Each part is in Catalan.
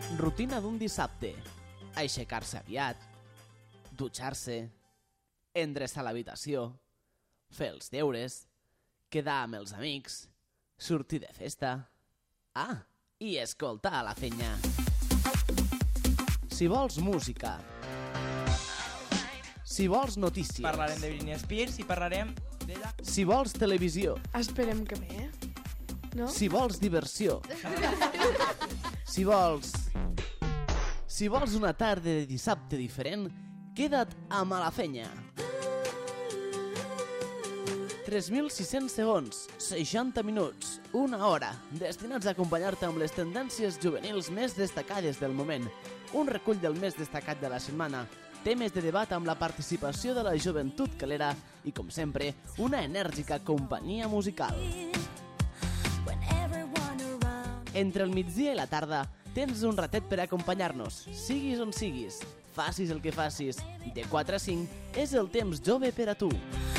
Rutina d'un dissabte. Aixecar-se aviat, dutxar-se, endreçar l'habitació, fer els deures, quedar amb els amics, sortir de festa... Ah, i escoltar a la fenya. Si vols música, si vols notícies... Parlarem de Britney Spears i parlarem d'ella. Si vols televisió... Esperem que bé, no? Si vols diversió... Si vols una tarda de dissabte diferent, queda't amb a la fenya. 3.600 segons, 60 minuts, una hora, destinats a acompanyar-te amb les tendències juvenils més destacades del moment, un recull del més destacat de la setmana, temes de debat amb la participació de la joventut calera i, com sempre, una enèrgica companyia musical. Entre el migdia i la tarda, tens un ratet per acompanyar-nos, siguis on siguis, facis el que facis, de 4 a 5 és el temps jove per a tu.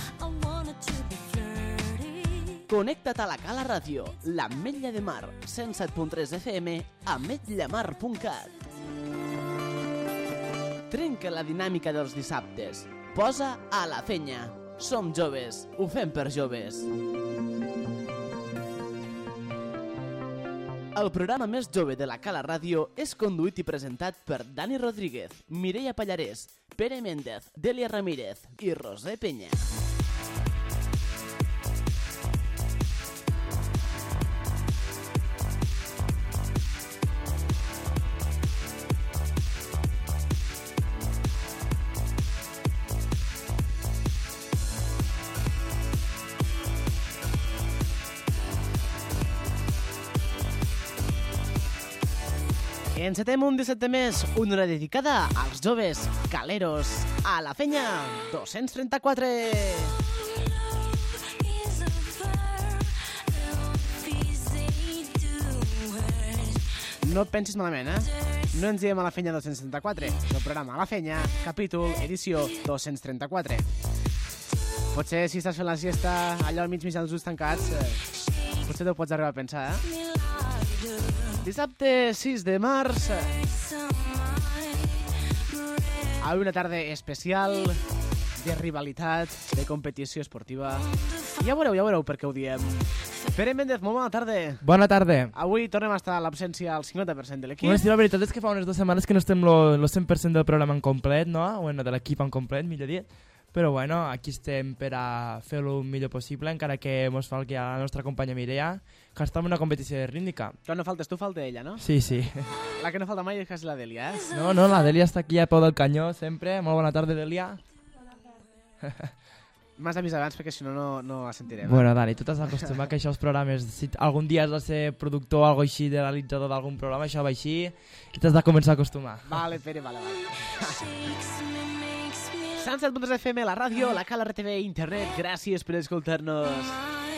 Connecta't a la Cala Ràdio, l'Ametlla de Mar, 107.3 FM, ametllamar.cat. Trenca la dinàmica dels dissabtes. Posa a la fenya. Som joves, ho fem per joves. El programa més jove de la Cala Ràdio és conduït i presentat per Dani Rodríguez, Mireia Pallarès, Pere Méndez, Delia Ramírez i Roser Peña. Encetem un dissabte més, una hora dedicada als joves caleros. A la fenya, 234. No et pensis malament, No ens diem a la fenya 234. És el programa A la fenya, capítol, edició 234. Potser si estàs fent la siesta allò al mig dels ulls tancats, potser t'ho pots arribar a pensar, Dissabte 6 de març. Avui una tarda especial de rivalitat, de competició esportiva. Ja veureu per què ho diem. Pere Méndez, molt bona tarda. Bona tarda. Avui tornem a estar a l'absència al 50% de l'equip. Bueno, sí, la veritat és que fa unes 2 setmanes que no estem el 100% del programa en complet, no? Bueno, de l'equip en complet, millor dit. Però bueno, aquí estem per a fer-lo el millor possible, encara que ens falqui a la nostra companya Mireia, que està en una competició de rítmica. Quan no faltes tu, falta ella, no? Sí, sí. La que no falta mai és la Delia, No, la Delia està aquí a peu del canyó, sempre. Molt bona tarda, Delia. M'has d'avisar abans perquè si no, no la sentirem. Bueno, Dani, tu t'has d'acostumbar que això els programes, si algun dia has de ser productor o alguna així, de realitzador d'algun programa, això va així, i t'has de començar a acostumar. Vale, Pere, vale. 107.3 FM, la ràdio, la Cala RTV, internet, gràcies per escoltar-nos.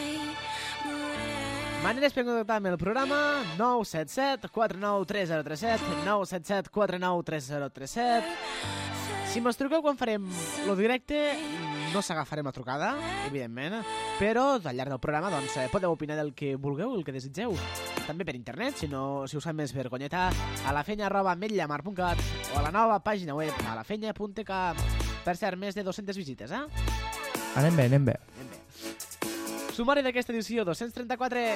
Maneres per contactar amb el programa, 977 493037, 977 493037. Si mos truqueu quan farem lo directe, no s'agafarem la trucada, evidentment, però al llarg del programa doncs, podeu opinar del que vulgueu, el que desitgeu. També per internet, si us sap més vergonyeta, a lafenya@ametllamar.cat o a la nova pàgina web alafenya.cat. Per cert, més de 200 visites, Anem bé. Sumari d'aquesta edició, 234.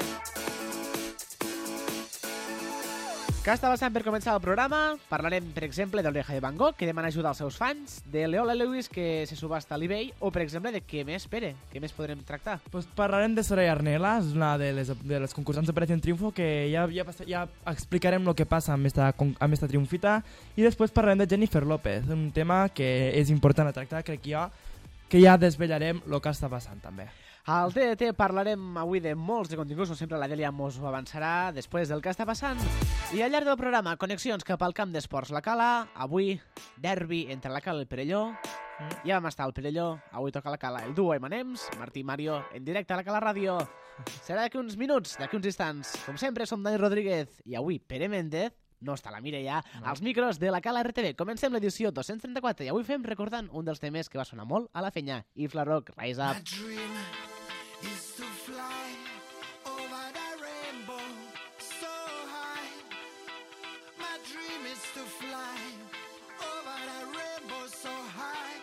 Què està passant per començar el programa? Parlarem, per exemple, d'Oreja de Van Gogh, que demana ajuda als seus fans, de Leola Lewis, que se subhasta a l'eBay, o, per exemple, de què més, Pere? Què més podrem tractar? Pues parlarem de Soraya Arnela, és una de les concursants d'Operació Triunfo, que ja explicarem el que passa amb esta triomfita, i després parlarem de Jennifer López, un tema que és important a tractar, crec que ja desvetllarem el que està passant també. Al TDT parlarem avui de molts de continguts, com sempre la Delia mos ho avançarà després del que està passant. I al llarg del programa, connexions cap al camp d'esports La Cala, avui derbi entre La Cala i el Perelló. Ja vam estar al Perelló, avui toca La Cala. El duo Emanems, Martí i Mario, en directe a La Cala Ràdio. Serà d'aquí uns minuts, d'aquí uns instants. Com sempre, som Dani Rodríguez i avui Pere Méndez, no està la Mireia, als micros de la Cala RTV. Comencem l'edició 234 i avui fem recordant un dels temes que va sonar molt a la fenya, Yves Laroque, Rise Up. Is to fly over the rainbow so high. My dream is to fly over the rainbow so high.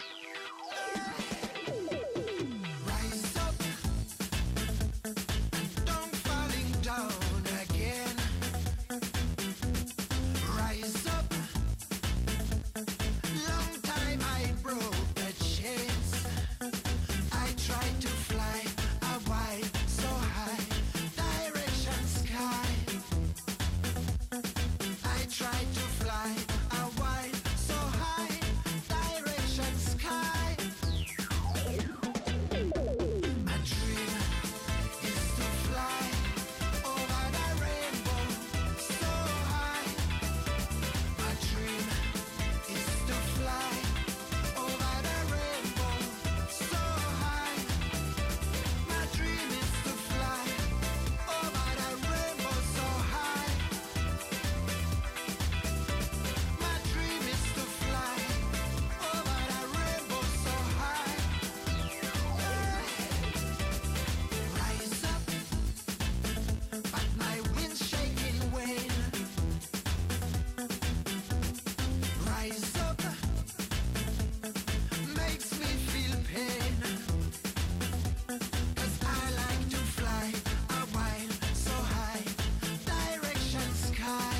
Rise up and don't falling down again. Rise up. Long time I broke the chains. I tried to fly a wide so high direction sky. I tried to fly a wide so high direction sky. My dream is to fly over the rainbow so high. My dream is to fly over the rainbow so high. My dream is to fly over the rainbow so high. My dream is to fly over the rainbow so high. Rise up, but my wind's shaking wane. Rise up, makes me feel pain. 'Cause I like to fly a while so high, direction sky.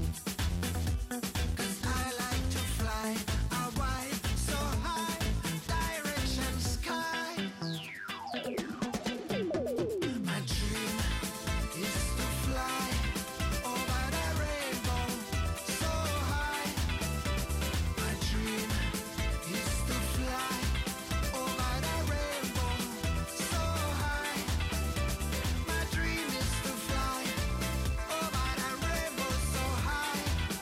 'Cause I like to fly a while so high, direction sky. My dream is to fly over the rainbow so high. My dream is to fly over the rainbow so high. My dream is to fly over the rainbow so high.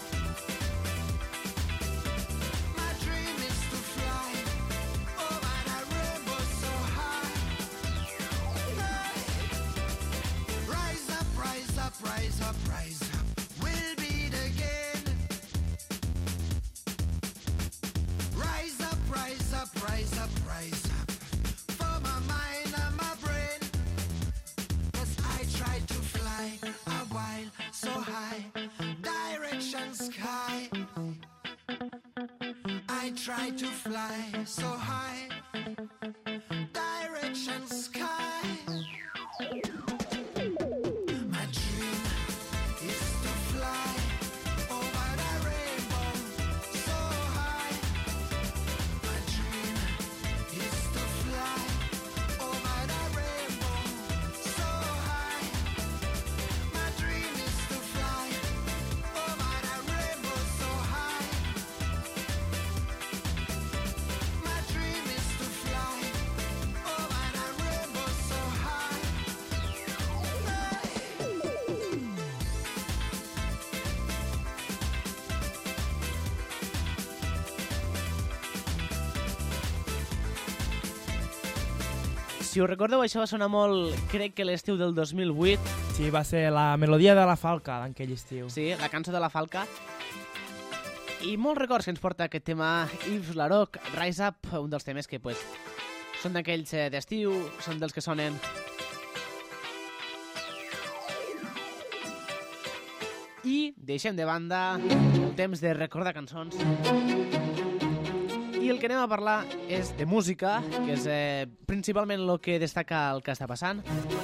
My dream is to fly over the rainbow so high. Rise up, rise up, rise up, rise up. We'll beat again. Rise up, rise up, rise up, rise up. For my mind and my brain. 'Cause I tried to fly a while so high, direction sky. I tried to fly so high, direction sky. My dream is to fly over the rainbow so high. My dream is to fly over the rainbow so high. My dream is to fly over the rainbow so high. My dream is to fly over the rainbow so high. Si us recordeu, això va sonar molt, crec que l'estiu del 2008. Sí, va ser la melodia de la Falca d'aquell estiu. Sí, la cançó de la Falca. I molts records que ens porta aquest tema Yves Laroc, Rise Up, un dels temes que pues, són d'aquells d'estiu, són dels que sonen. I deixem de banda el temps de recordar cançons. I el que anem a parlar és de música, que és principalment el que destaca el que està passant.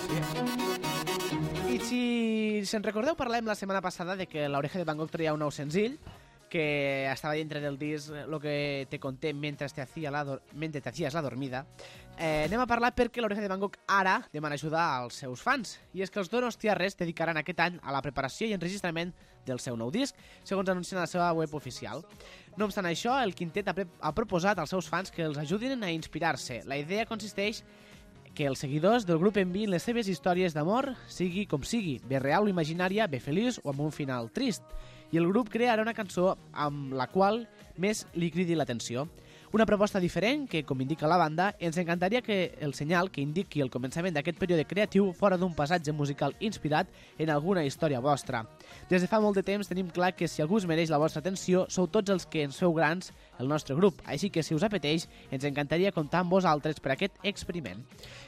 I si se'n recordeu, parlem la setmana passada de que l'Oreja de Van Gogh traia un nou senzill que estava dintre del disc Lo que te conté mentre te hacías la dormida. Anem a parlar perquè l'Oreja de Van Gogh ara demana ajuda als seus fans. I és que els Donostiarres dedicaran aquest any a la preparació i enregistrament del seu nou disc, segons anuncien a la seva web oficial. No obstant això, el quintet ha proposat als seus fans que els ajudin a inspirar-se. La idea consisteix que els seguidors del grup enviïn les seves històries d'amor, sigui com sigui, bé real o imaginària, bé feliç o amb un final trist. I el grup crearà una cançó amb la qual més li cridi l'atenció. Una proposta diferent que, com indica la banda, ens encantaria que el senyal que indiqui el començament d'aquest període creatiu fora d'un passatge musical inspirat en alguna història vostra. Des de fa molt de temps tenim clar que si algú es mereix la vostra atenció sou tots els que ens feu grans el nostre grup, així que si us apeteix ens encantaria comptar amb vosaltres per aquest experiment.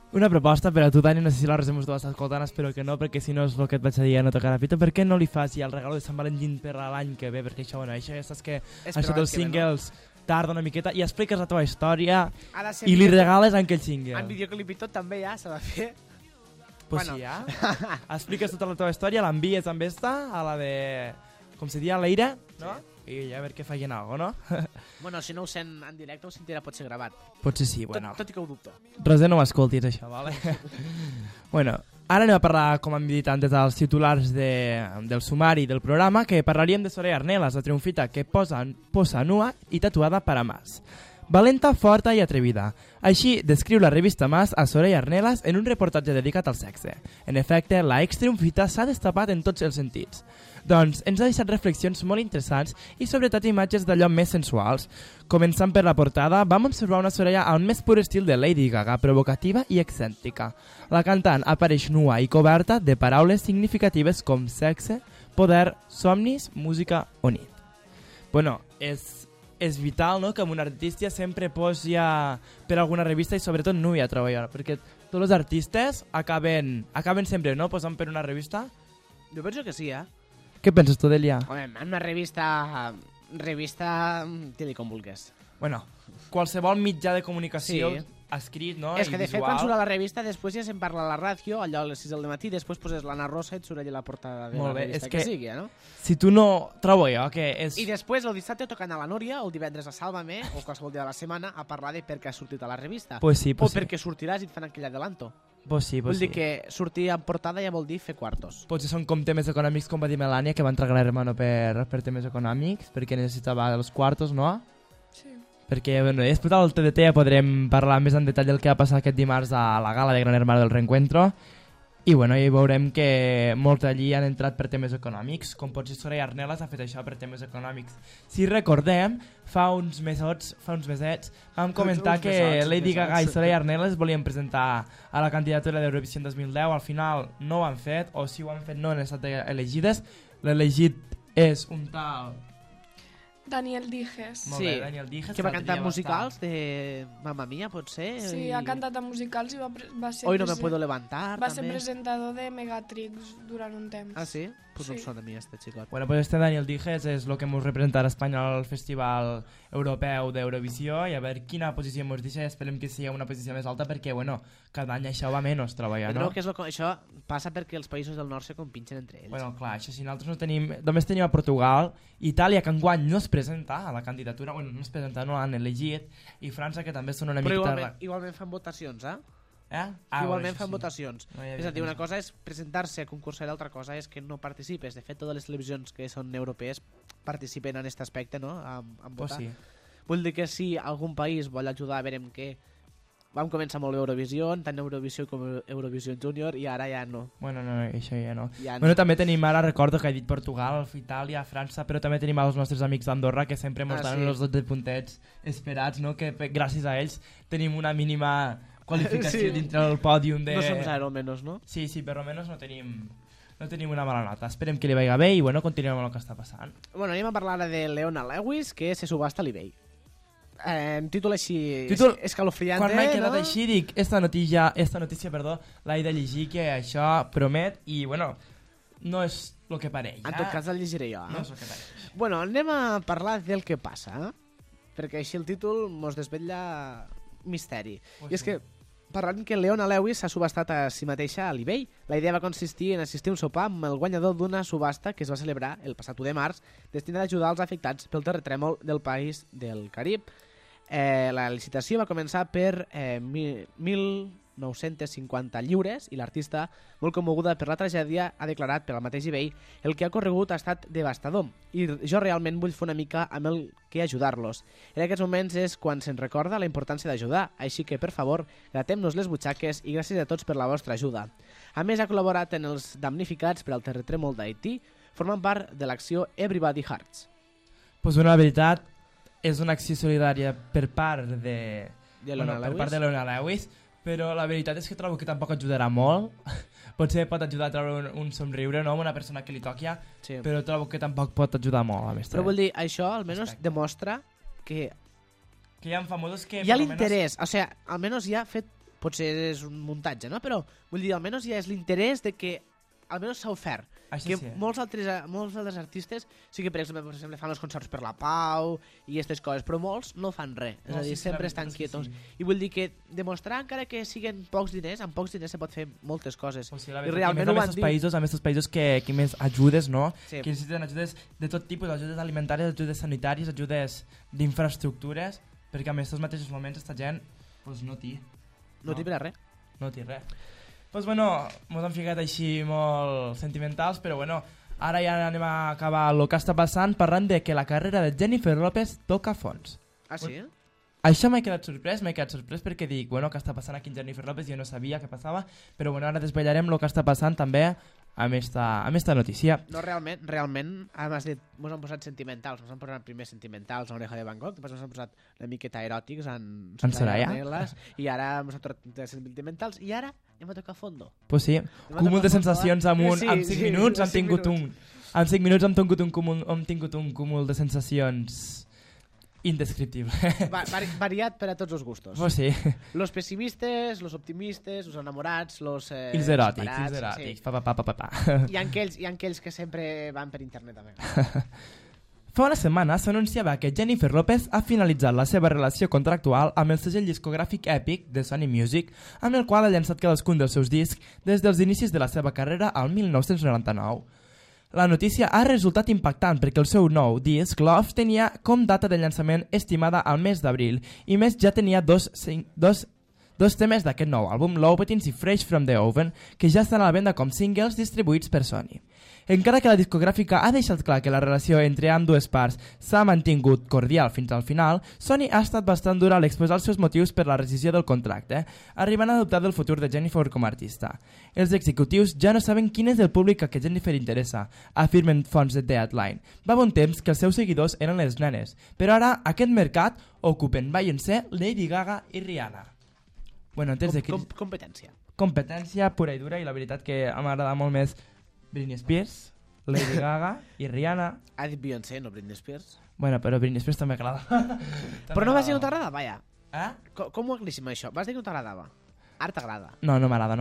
Una proposta per a tu, Dani, no sé si la Roser tu estàs escoltant, espero que no, perquè si no és el que et vaig a dir a no tocar a pito. Per què no li fas ja el regalo de Sant Valentín per a l'any que ve? Perquè això, bueno, això ja saps que això dels singles tarda una miqueta i expliques la teva història i li regales en aquell single. En videoclip i tot també ja s'ha de fer. Pues Bueno. sí, ja. Expliques tota la teva història, l'envies amb esta, a la de... com se diu, l'Eira, no? I a veure que facin alguna cosa, no? Bueno, si no ho sent en directe, ho sentirà potser gravat. Potser sí, bueno. Tot i que ho dubto. Roser, no m'escoltis, això, vale? Bueno, ara anem a parlar, com hem dit antes, dels titulars del sumari del programa, que parlaríem de Soraya Arnelas, la triomfita que posa nua i tatuada per a Mas. Valenta, forta i atrevida. Així descriu la revista Mas a Soraya Arnelas en un reportatge dedicat al sexe. En efecte, la ex-triomfita s'ha destapat en tots els sentits. Doncs ens ha deixat reflexions molt interessants i sobretot imatges d'allò més sensuals. Començant per la portada, vam observar una Soraya al més pur estil de Lady Gaga, provocativa i excèntrica. La cantant apareix nua i coberta de paraules significatives com sexe, poder, somnis, música o nit. Bueno, és vital, no?, que un artista sempre posi per alguna revista i sobretot nua a treballar, perquè tots els artistes acaben sempre, no?, posant per una revista. Jo penso que sí, Què penses tu, Delia? Home, en una revista, digue com vulguis. Bueno, qualsevol mitjà de comunicació Sí. escrit, no?, És que i de fet visual. quan surt a la revista després ja se'n parla a la ràdio, allò a les 6 del matí, després poses l'Anna Rosa i et surt allà la portada de Molt la bé, revista és que que- sigui, no? Si tu no... Trobo jo que és... I després el dissabte toquen a la Núria, o el divendres a Sálvame, o qualsevol dia de la setmana, a parlar de per què ha sortit a la revista. Pues sí, o pues sí. perquè sortiràs i et fan aquell adelanto. Pues sí, pues Vull dir sí. que sortir en portada ja vol dir fer quartos. Potser són com temes econòmics, com va dir Melania, que va entregar l'hermano per temes econòmics, perquè necessitava els quartos, no? Sí. Perquè, bueno, després al TDT ja podrem parlar més en detall del que va passar aquest dimarts a la gala de Gran Hermano del Reencuentro. I, bueno, ja veurem que molts allí han entrat per temes econòmics, com potser Soraya Arnelas ha fet això per temes econòmics. Si recordem, fa uns mesets vam comentar Uns que mesets, Lady Gaga i mesets. Soraya Arnelas volien presentar a la candidatura d'Eurovisió 2010. Al final no ho han fet, o si ho han fet no han estat elegides. L'elegit és un tal... Daniel Dijes. Molt bé, Daniel Dijes. Que va l'altre cantar dia musicals de Mamma Mia, potser? Sí, ha cantat a musicals i va ser, Hoy no me puedo levantar, va ser també. presentador de Megatrix durant un temps. Ah, sí? Pues no Sí. em sona a mi, este xicot. Bueno, pues este Daniel Dijes és el que ens representarà a Espanya al Festival Europeu d'Eurovisió i a veure quina posició ens deixa. Esperem que sigui una posició més alta perquè, bueno, cada any això va menys treballar, Però no? no, que és això passa perquè els països del nord se compinxen entre ells. Bueno, clar, això si nosaltres no tenim... Només tenim a Portugal, Itàlia, que enguany no es presenta a la candidatura, bueno, no es presenta, no l'han elegit, i França, que també són una Però mica... igualment fan votacions, Eh? igualment això fan sí. votacions. No hi havia És a dir, una pensat. cosa és presentar-se a concursar, l'altra cosa és que no participes. De fet, totes les televisions que són europees participen en aquest aspecte, no?, a Pues votar. sí. Vull dir que si algun país vol ajudar, veurem que vam començar molt bé Eurovisió, tant Eurovisió com Eurovisió Júnior, i ara ja no. Bueno, no, això ja no. Ja Bueno, també tenim ara, recordo que he dit Portugal, Itàlia, França, però també tenim els nostres amics d'Andorra que sempre ens donen sí. els 12 puntets esperats, no? Que gràcies a ells tenim una mínima qualificació Sí. dintre del pòdium de... No som zero, almenys, no? Sí, sí, però almenys no tenim una mala nota. Esperem que li vagi bé i, bueno, continuem amb el que està passant. Bueno, anem a parlar ara de Leona Lewis, que se subhasta a l'eBay. Títol així Títol- escalofriante, Quan m'he quedat no? així, dic, esta notícia, l'he de llegir, que això promet i, bueno, no és el que pareix. En tot cas el llegiré jo. no és el que pareix. Bueno, anem a parlar del que passa, perquè així el títol mos desvetlla misteri. Pues I és sí. que parlant que Leona Lewis s'ha subhastat a si mateixa a l'eBay. La idea va consistir en assistir a un sopar amb el guanyador d'una subhasta que es va celebrar el passat 1 de març destinada a ajudar els afectats pel terratrèmol del país del Carib. La licitació va començar per 1.950 lliures i l'artista, molt commoguda per la tragèdia, ha declarat per al mateix eBay: el que ha corregut ha estat devastador i jo realment vull fer una mica amb el que ajudar-los. En aquests moments és quan se'n recorda la importància d'ajudar, així que, per favor, gratem-nos les butxaques i gràcies a tots per la vostra ajuda. A més, ha col·laborat en els damnificats per al terratrèmol d'Haití, formant part de l'acció Everybody Hearts. Pues una veritat, és una acció solidària per part de... De Leona per Lewis. part de Leona Lewis, però la veritat és que trobo que tampoc ajudarà molt. Potser pot ajudar a treure un somriure, no?, amb una persona que li toqui, Sí. però trobo que tampoc pot ajudar molt. A més, Però vull dir, això almenys Aspecte. demostra que que hi ha famosos que... hi ha per lo menos- l'interès, o sea, almenys hi ha fet potser és un muntatge, no? Però vull dir, almenys ja és l'interès de que almenys s'ha ofert. Això Que sí. molts altres artistes sí que, per exemple, fan els concerts per la pau i aquestes coses, però molts no fan res. És No, a dir, sí, sempre la estan veritat és que quietos. sí. I vull dir que demostrar, encara que siguen pocs diners, amb pocs diners se pot fer moltes coses. O sigui, la I veritat, realment ho van dir. amb aquests països que més ajudes, no? Sí. Que necessiten ajudes de tot tipus, ajudes alimentàries, ajudes sanitàries, ajudes d'infraestructures, perquè en aquests mateixos moments aquesta gent pues, no té. No t'hi per res. No té res. Pues bueno, mos han ficat així molt sentimentals, però bueno, ara ja anem a acabar el que està passant parlant de que la carrera de Jennifer López toca fons. Ah, sí? Això m'he quedat sorprès perquè dic, bueno, què està passant aquí amb Jennifer López? Jo no sabia què passava, però bueno, ara desvetllarem el que està passant també amb esta notícia. No, realment, has dit, mos han posat sentimentals, mos han posat primer sentimentals a Oreja de Van Gogh, després mos han posat una miqueta eròtics en Soraya? Arnelas, i ara mos han tornat sentimentals, i ara anem a tocar fondo. Pues sí, cúmul de sensacions amb 5 minuts hem tingut un... En 5 minuts hem tingut un cúmul de sensacions indescriptible. Variat per a tots els gustos. Pues sí. Los pessimistes, los optimistes, los enamorats, los I els eròtics, separats, pa. Hi ha aquells que sempre van per internet a vegades. Fa una setmana s'anunciava que Jennifer López ha finalitzat la seva relació contractual amb el segell discogràfic Epic de Sony Music, amb el qual ha llançat cadascun dels seus discs des dels inicis de la seva carrera al 1999. La notícia ha resultat impactant perquè el seu nou disc, Love, tenia com data de llançament estimada al mes d'abril i més ja tenia dos temes d'aquest nou àlbum, Louboutin i Fresh from the Oven, que ja estan a la venda com singles distribuïts per Sony. Encara que la discogràfica ha deixat clar que la relació entre ambdues parts s'ha mantingut cordial fins al final, Sony ha estat bastant dura a l'exposar els seus motius per la rescisió del contracte, arribant a dubtar del futur de Jennifer com a artista. Els executius ja no saben quin és el públic a què Jennifer interessa, afirmen fonts de Deadline. Va bon temps que els seus seguidors eren les nenes, però ara aquest mercat ocupen Beyoncé, Lady Gaga i Rihanna. Bueno, en temps de Competència. competència pura i dura, i la veritat que m'agrada molt més Britney Spears, Lady Gaga i Rihanna. Ha dit Beyoncé, no Britney Spears. Bueno, però Britney Spears també m'agrada. Però no vas dir que no t'agrada, vaja. Eh? Com ho aclaríssim això? Vas dir que no t'agradava. Ara t'agrada. No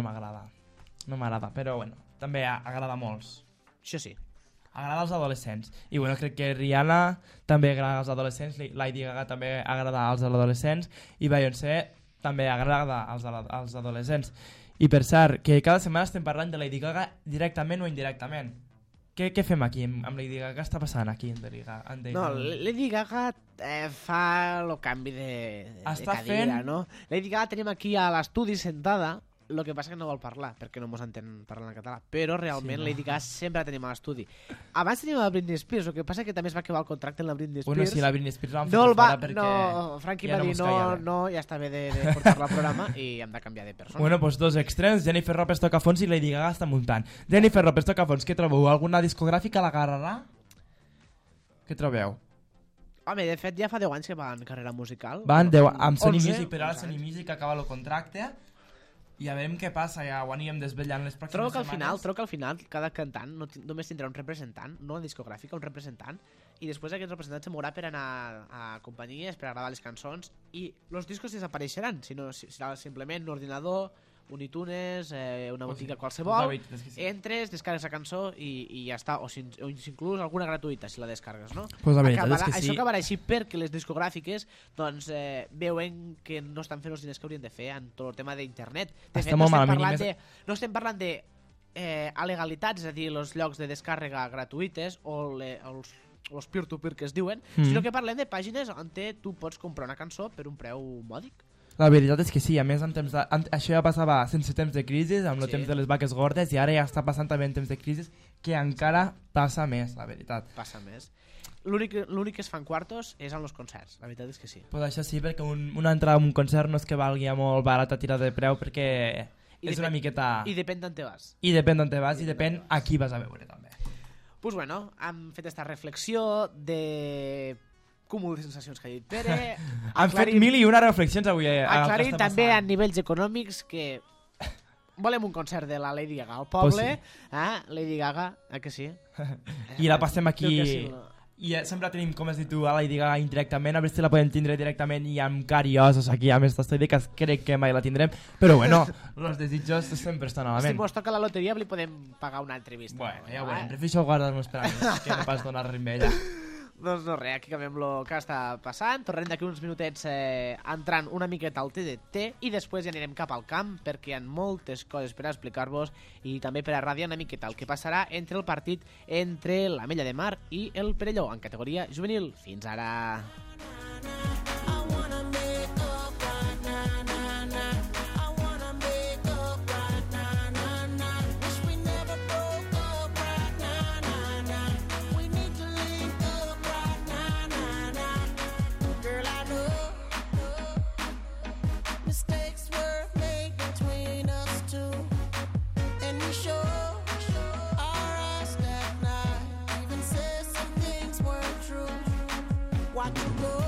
m'agrada, però bueno, també agrada a molts. Això sí. Agrada als adolescents. I bueno, crec que Rihanna també agrada als adolescents, Lady Gaga també agrada als adolescents i Beyoncé també agrada als adolescents. I per cert, que cada setmana estem parlant de Lady Gaga directament o indirectament. Què fem aquí amb Lady Gaga? Què està passant aquí amb Lady Gaga? No, Lady Gaga fa el canvi de cadira, no? Lady Gaga tenim aquí a l'estudi sentada, el que passa que no vol parlar, perquè no mos entén parlar en català, però realment Lady Gaga sempre la tenim a l'estudi. Abans tenim la Britney Spears, el que passa que també es va acabar el contracte amb la Britney Spears. Bueno, sí, la Britney Spears l'han no fet el va, fora perquè... no, Frankie ja va dir mos caia bé. no, ja està bé de portar-la al programa i hem de canviar de persona. Bueno, doncs dos extrems, Jennifer López toca fons i Lady Gaga està muntant. Jennifer López toca fons, què trobeu? Alguna discogràfica l'agarrarà? Què trobeu? Home, de fet ja fa 10 anys que va en carrera musical. Van 10 amb Sony 11, Music, però ara 11 Sony anys. Music acaba el contracte i a veure què passa, ja ho anirem desvetllant les pròximes Trobo que setmanes. al final cada cantant només tindrà un representant, no una discogràfica, un representant, i després aquest representant se mourà per anar a companyies, per a gravar les cançons, i els discos desapareixeran, sinó serà simplement un ordinador, un iTunes, una botiga qualsevol, entres, descarregues la cançó i ja està, o inclús alguna gratuïta si la descargues, no? Pues la veritat és que sí. Això acabarà així perquè les discogràfiques doncs, veuen que no estan fent els diners que haurien de fer en tot el tema d'internet. De fet, no estem parlant de alegalitats, és a dir, els llocs de descàrrega gratuïtes o els peer-to-peer que es diuen, sinó que parlem de pàgines on tu pots comprar una cançó per un preu mòdic. La veritat és que sí, a més això ja passava sense temps de crisi, amb el temps de les vaques gordes, i ara ja està passant també en temps de crisi, que encara passa més, la veritat. Passa més. L'únic que es fan quartos és en els concerts, la veritat és que sí. Pues això sí, perquè una entrada a un concert no és que valgui molt barat a tirar de preu, perquè és una miqueta... I depèn d'on te vas. I depèn d'on te vas i depèn a qui vas a veure, també. Pues bueno, hem fet esta reflexió de cúmul de sensacions que ha dit Pere. Han fet 1001 reflexions avui. Aclarim també a nivells econòmics que volem un concert de la Lady Gaga al poble. Pues sí. Lady Gaga, que sí? I la passem aquí I sempre tenim, com has dit tu, a Lady Gaga indirectament, a veure si la podem tindre directament i amb cariosas aquí, amb esta història que crec que mai la tindrem, però bueno, els desitjos sempre estan a la Si ment. mos toca la loteria li podem pagar una entrevista. Bueno, ja ho veurem, prefereixo guardar-nos per a mi, que no pas donar res amb ella. Doncs no res, aquí acabem el que està passant. Tornem d'aquí uns minutets entrant una miqueta al TDT i després ja anirem cap al camp perquè hi ha moltes coses per a explicar-vos i també per a radiar una miqueta el que passarà entre el partit entre l'Ametlla de Mar i el Perelló en categoria juvenil. Fins ara! Mistakes were made between us two, and we sure our eyes that night. Even said some things weren't true. Watch you go,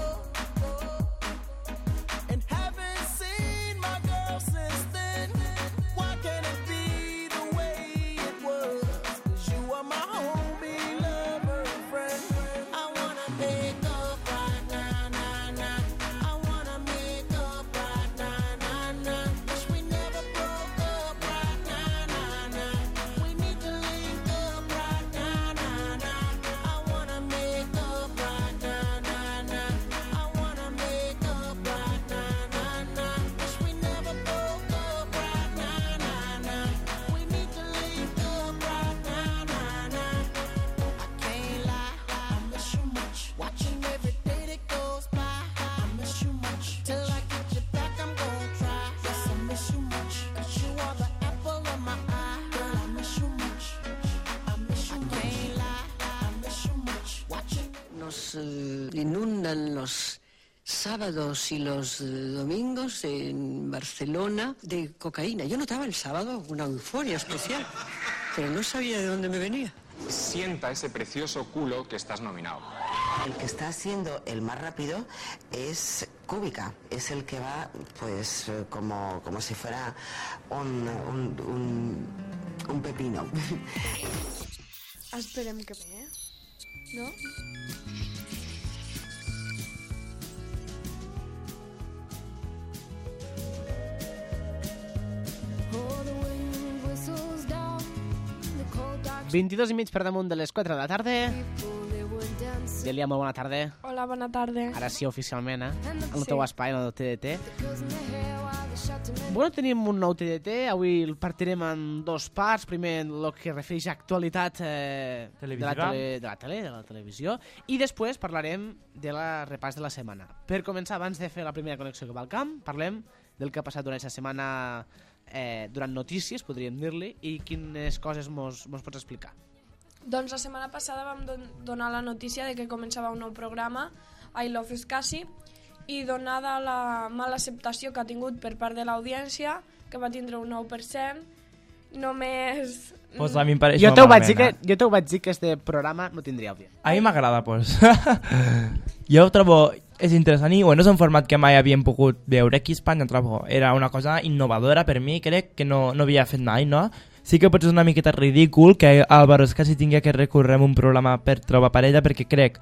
and haven't seen my girl since then. Why can't it be the way it was? 'Cause you are my homie, lover, and friend. I wanna make up right now, nah, nah. I wanna make up right now, nah, nah. Wish we never broke up right now, nah, nah. We need to link up right now, nah, nah. I wanna make up right now, nah, nah. I wanna make up right now, nah, nah. Wish we never broke up right now, nah, nah. We need to link up right now, nah, nah. I can't lie, I miss you much. Watching every day that goes by, I miss you much. Till I get you back, I'm gonna try. Yes, I miss you much. 'Cause you are the apple of my eye. Girl, I miss you much. I miss you much. I can't lie, I miss you much. Watching. Nos inundan los sábados y los domingos en Barcelona de cocaína. Yo notaba el sábado una euforia especial, pero no sabía de dónde me venía. Sienta ese precioso culo que estás nominado. El que está siendo el más rápido es Cúbica, es el que va pues como si fuera un pepino. Esperem que bé, no? Oh, the wind whistles down the cold dark 22 i mig per damunt de les 4 de la tarda. people, they were dancing. Delia, molt bona tarda. Hola, bona tarda. Ara sí, oficialment, en el teu espai, en el TDT. Girls in their hair while they're shouting and Bueno, tenim un nou TDT, avui el partirem en dos parts. Primer, el que refereix a actualitat de Televisiva. de la televisió, i després parlarem de la repàs de la setmana. Per començar, abans de fer la primera connexió cap al camp, parlem del que ha passat durant aquesta setmana, durant notícies, podríem dir-li, i quines coses mos pots explicar. Doncs la setmana passada vam donar la notícia de que començava un nou programa, I Love Escassi, i donada la mala acceptació que ha tingut per part de l'audiència, que va tindre un 9%, només... Pues a mi em pareix Jo molt t'ho vaig dir malament, que, jo t'ho vaig dir que este programa no tindria audiència. A mi m'agrada, pues. Jo ho trobo... És interessant i bueno, és un format que mai havíem pogut veure aquí a Espanya, trobo. Era una cosa innovadora per mi, crec que no havia fet mai, no? Sí que potser és una miqueta ridícul que Álvaro Escassi tingui que recórrer a un programa per trobar parella, perquè crec,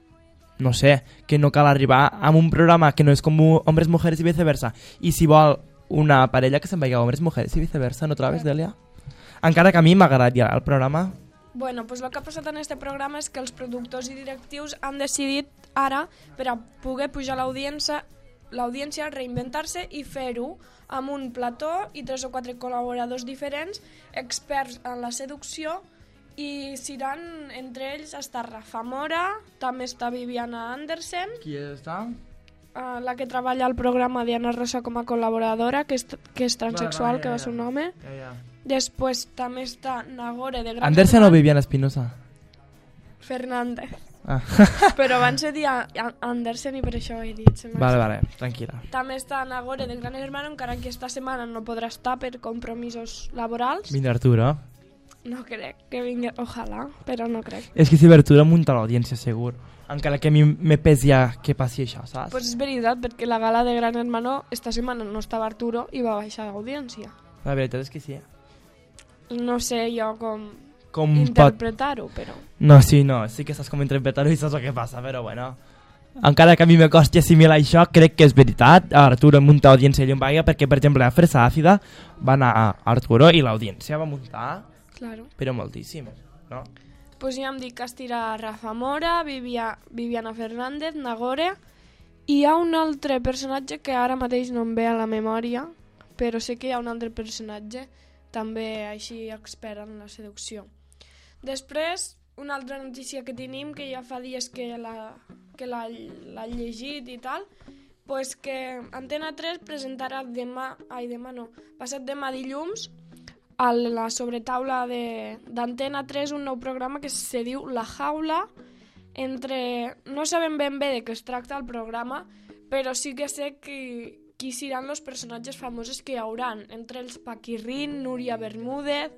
no sé, que no cal arribar a un programa que no és com Hombres, Mujeres i viceversa. I si vol una parella que se'n vagi a Hombres, Mujeres i viceversa, no trobes, Delia? Encara que a mi m'ha agradat ja el programa. Bueno, pues el que ha passat en este programa és que els productors i directius han decidit ara, per a poder pujar l'audiència, reinventar-se i fer-ho amb un plató i 3 o 4 col·laboradors diferents, experts en la seducció, i seran entre ells està Rafa Mora, també està Viviana Andersen, Qui està? la que treballa al programa Diana Rosa com a col·laboradora, que és transexual, que va ser un home. Ja. Després també està Nagore de Gran Andersen o Hermano. Viviana Espinosa? Fernández. Ah. Però van ser dir Andersen i per això ho he dit. Vale, tranquil·la. També està Nagore de Gran Hermano, encara que esta setmana no podrà estar per compromisos laborals. Vindrà Arturo. No crec que vingui, ojalà, però no crec. És que si Arturo munta l'audiència, segur. Encara que a mi me pesi ja que passi això, saps? Pues és veritat, perquè la gala de Gran Hermano esta setmana no estava Arturo i va baixar l'audiència. La veritat és que sí. No sé jo com com interpretar-ho, però... No, sí que saps com interpretar-ho i saps el que passa, però bueno. Encara que a mi me costi assimilar això, crec que és veritat. Arturo munta audiència i Llumbaia perquè, per exemple, a Fresa Àcida va anar a Arturo i l'audiència va muntar, Claro. però moltíssim, no? Pues ja em dic que estirà Rafa Mora, Viviana Fernández, Nagore, i hi ha un altre personatge que ara mateix no em ve a la memòria, però sé que hi ha un altre personatge també així expert en la seducció. Després, una altra notícia que tenim, que ja fa dies que l'ha llegit i tal, pues que Antena 3 presentarà passat demà dilluns a la sobretaula d'Antena 3 un nou programa que se diu La Jaula. No sabem ben bé de què es tracta el programa, però sí que sé qui seran els personatges famosos que hi hauran, entre els Paquirrín, Núria Bermúdez,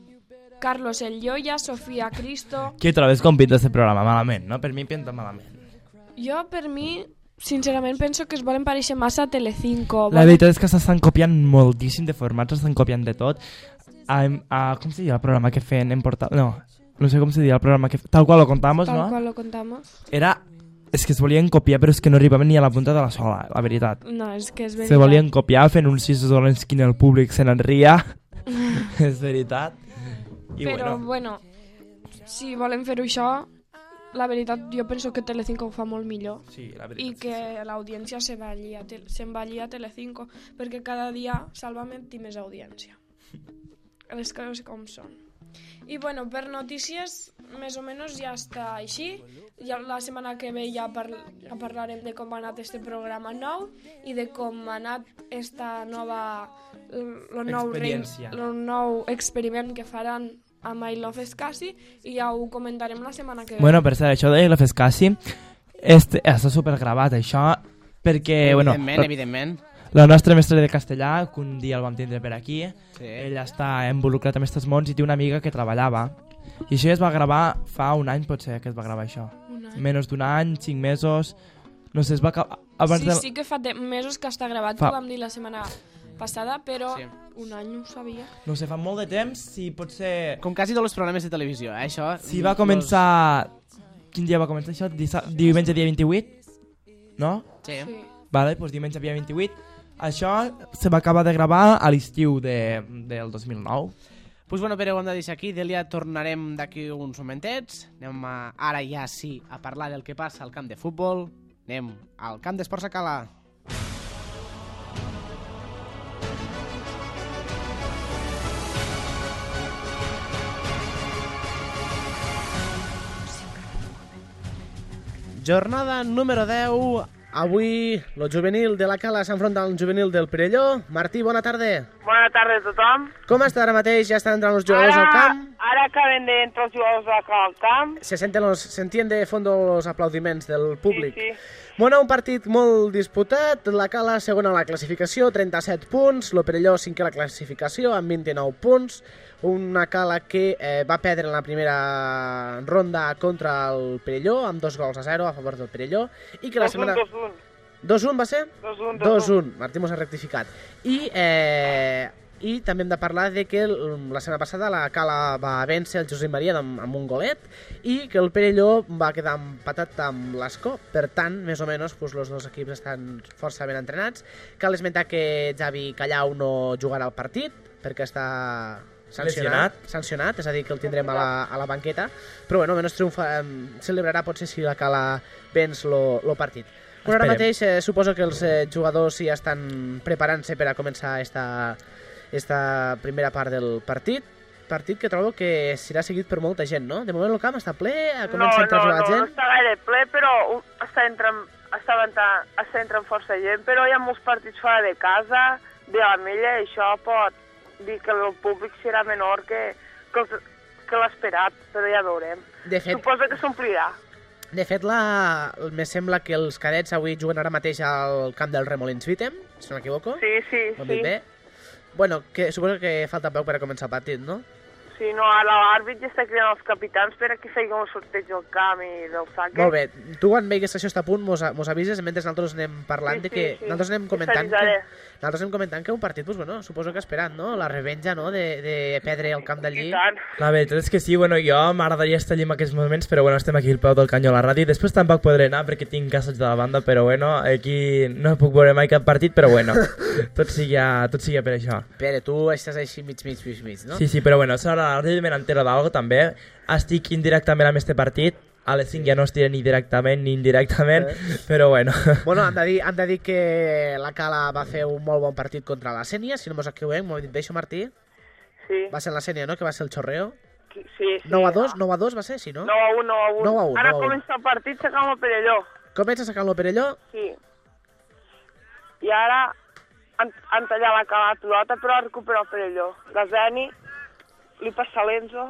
Carlos El Lloya, Sofía Cristo... Qui trobes com pinta aquest programa? Malament, no? Per mi pinta malament. Jo, per mi, sincerament, penso que es volen pareixer massa a Telecinco. La veritat és que s'estan copiant moltíssim de formats, s'estan copiant de tot. Com se diu el programa que feien en portal? No sé com se diu el programa que... Tal qual lo contamos, no? Tal qual lo contamos. És que es volien copiar, però és que no arribaven ni a la punta de la sola, la veritat. No, és que és veritat. Se volien copiar fent uns 6 dolents que el públic se n'enria. És veritat. I però, bueno, si volen fer-ho això, la veritat, jo penso que Telecinco ho fa molt millor. Sí, la veritat. I que l'audiència se'n va allí a Telecinco, perquè cada dia Sálvame té més audiència. Les coses com són. I, bueno, per notícies, més o menys ja està així. Ja la setmana que ve ja parlarem de com ha anat este programa nou i de com ha anat esta nova... experiència. El nou experiment que faran amb I Love Escassi i ja ho comentarem la setmana que ve. Bueno, per cert, això de I Love Escassi està supergravat, això, perquè... Evidentment. La nostra mestra de castellà, que un dia el vam tindre per aquí, sí. Ella està involucrat en aquests mons i té una amiga que treballava. I això es va gravar fa un any, potser, que es va gravar això. Menys d'un any, 5 mesos... No sé, es va acabar... Sí que fa mesos que està gravat, ho vam dir la setmana passada, però un any no ho sabia. No sé, fa molt de temps, si pot ser... Com quasi tots els programes de televisió, això... Si va començar... Quin dia va començar això? Diumenge dia 28? No? Sí. Vale, doncs diumenge dia 28. Això se va acabar de gravar a l'estiu del 2009. Pues bueno, Pere, ho hem de deixar aquí. Delia, tornarem d'aquí uns momentets. Anem ara ja sí a parlar del que passa al camp de futbol. Anem al camp d'esports a Cala. Jornada número 10. Avui el juvenil de la Cala s'enfronta al juvenil del Perelló. Martí, bona tarda. Bona tarda a tothom. Com està ara mateix? Ja estan entrant els jugadors al camp? Ara acaben d'entrar els jugadors al camp. Se sentien de fondo los aplaudiments del públic. Sí. Bueno, un partit molt disputat. La Cala segona a la classificació, 37 punts. El Perelló cinquè a la classificació, amb 29 punts. Una Cala que va perdre en la primera ronda contra el Perelló, amb 2-0 a favor del Perelló. I que la setmana... 2-1 va ser? 2-1. Martí mos ha rectificat. I també hem de parlar de que la setmana passada la Cala va vèncer el Josep Maria amb un golet i que el Perelló va quedar empatat amb l'Escó. Per tant, més o menys, els dos equips estan força ben entrenats. Cal esmentar que Javi Callau no jugarà al partit perquè està sancionat, és a dir, que el tindrem a la banqueta, però bueno, menys triomfa, celebrarà potser si la Cala venç el partit. Però ara mateix suposo que els jugadors ja estan preparant-se per a començar esta primera part del partit que trobo que serà seguit per molta gent, no? De moment el camp està ple, comença a entrar la gent. No està gaire ple, però està entrant força gent, però hi ha molts partits fora de casa, de la Mella, i això pot dir que el públic serà menor que l'esperat, però ja veurem. Suposo que s'omplirà. De fet, me sembla que els cadets avui juguen ara mateix al camp del Remolins Vitem, si no m'equivoco. Sí. Bé. Bueno, que suposo que falta poc per a començar el partit, no? Sí, no, ara l'àrbit ja està cridant els capitans per a que feien el sorteig del camp i del sàquer. Molt bé, tu quan veigues que això està a punt mos avises, mentre nosaltres anem parlant de que... Nosaltres anem comentant que un partit, pues, bueno, suposo que esperant, no? La revenja, no?, de perdre el camp d'allí. La veritat és que sí, bueno, jo m'agradaria estar allí en aquests moments, però bueno, estem aquí al peu del canyó a la ràdio. Després tampoc podré anar perquè tinc assaig de la banda, però bueno, aquí no puc veure mai cap partit, però bueno, tot sigui per això. Pere, tu estàs així mig, no? Sí, però bueno, serà la ràdio me n'entero d'algo també. Estic indirectament amb este partit. A les 5 ja no estiré ni directament ni indirectament, però bueno. Bueno, han de dir que la Cala va fer un molt bon partit contra la Sènia, si no mos equivoquem, m'ho dit això, Martí? Sí. Va ser la Sènia, no?, que va ser el xorreo? Sí. 9-2 va ser, sí, no? 9-1. Ara comença el partit sacant el Perelló. Comença sacant el Perelló? Sí. I ara han tallat la Cala la pilota, però ha recuperat el Perelló. Gazeni li passa a l'Enzo,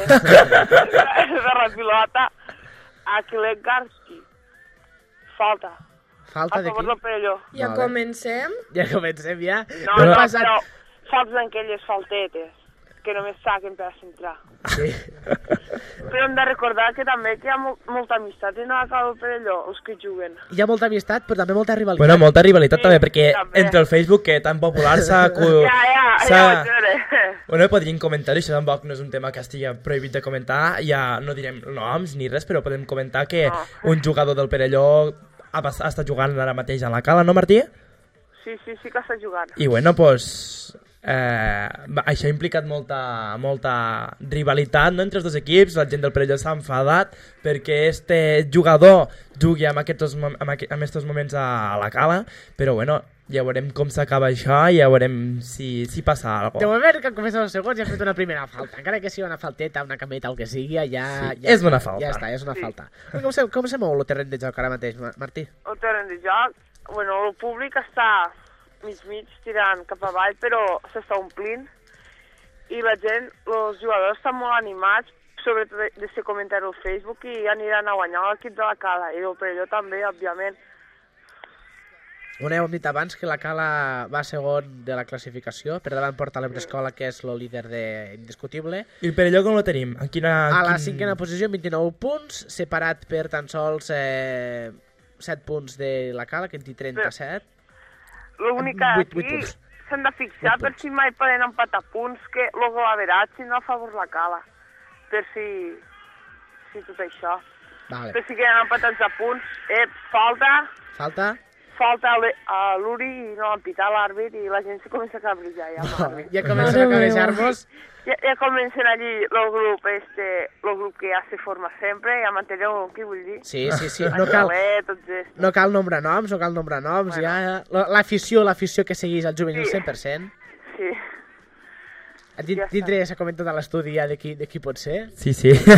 de la pilota, a Kilegarski. Falta. Falta de qui? A favor del Perelló. Ja comencem? Ja comencem, ja. No, però faltes d'aquelles faltetes, que només saquen per a centrar. Sí. Però hem de recordar que també que hi ha molta amistat en la Cala del Perelló, els que juguen. Hi ha molta amistat, però també molta rivalitat. Bueno, molta rivalitat també, perquè entre el Facebook, que tan popular s'ha... Ja ho veure. Bueno, podríem comentar, això tampoc no és un tema que estigui prohibit de comentar, ja no direm noms ni res, però podem comentar que un jugador del Perelló està jugant ara mateix a la Cala, no, Martí? Sí que està jugant. I bueno, doncs... això ha implicat molta rivalitat, no?, entre els dos equips. La gent del Perelló s'ha enfadat perquè este jugador jugui en aquests moments a la Cala, però bueno, ja veurem com s'acaba això i ja veurem si passa alguna cosa. De moment que comença els segons i ha fet una primera falta, encara que sigui una falteta, una cameta, el que sigui, ja és una falta. Ja està, és una falta. Com se mou el terreny de joc ara mateix, Martí? El terreny de joc, bueno, el públic està mig tirant cap avall, però s'està omplint i la gent, els jugadors estan molt animats, sobretot de ser comentar al Facebook, i aniran a guanyar l'equip de la Cala i el Perelló també, òbviament. Bueno, ja ho hem dit abans que la Cala va segon de la classificació, per davant porta l'Ebrescola, que és el líder indiscutible. I el Perelló com lo tenim? A la cinquena posició, 29 punts, separat per tan sols 7 punts de la Cala, que en té 37. L'únic que aquí s'han de fixar per si mai poden empatar punts, que el golaveratge no a favor la Cala, per si tot això. Vale. Per si queden empatats a punts. Falta a l'Uri i no l'han pitat l'àrbit i la gent se comença a cabrejar ja amb l'àrbit. Ja comencen a cabrejar-vos. Ja comencen allí el grup que ja se forma sempre, ja manteneu què vull dir. Sí. No cal nombrar noms, bueno. Ja l'afició que segueix al juvenil 100%. Sí. Dintre s'ha comentat a l'estudi ja de qui pot ser. Sí.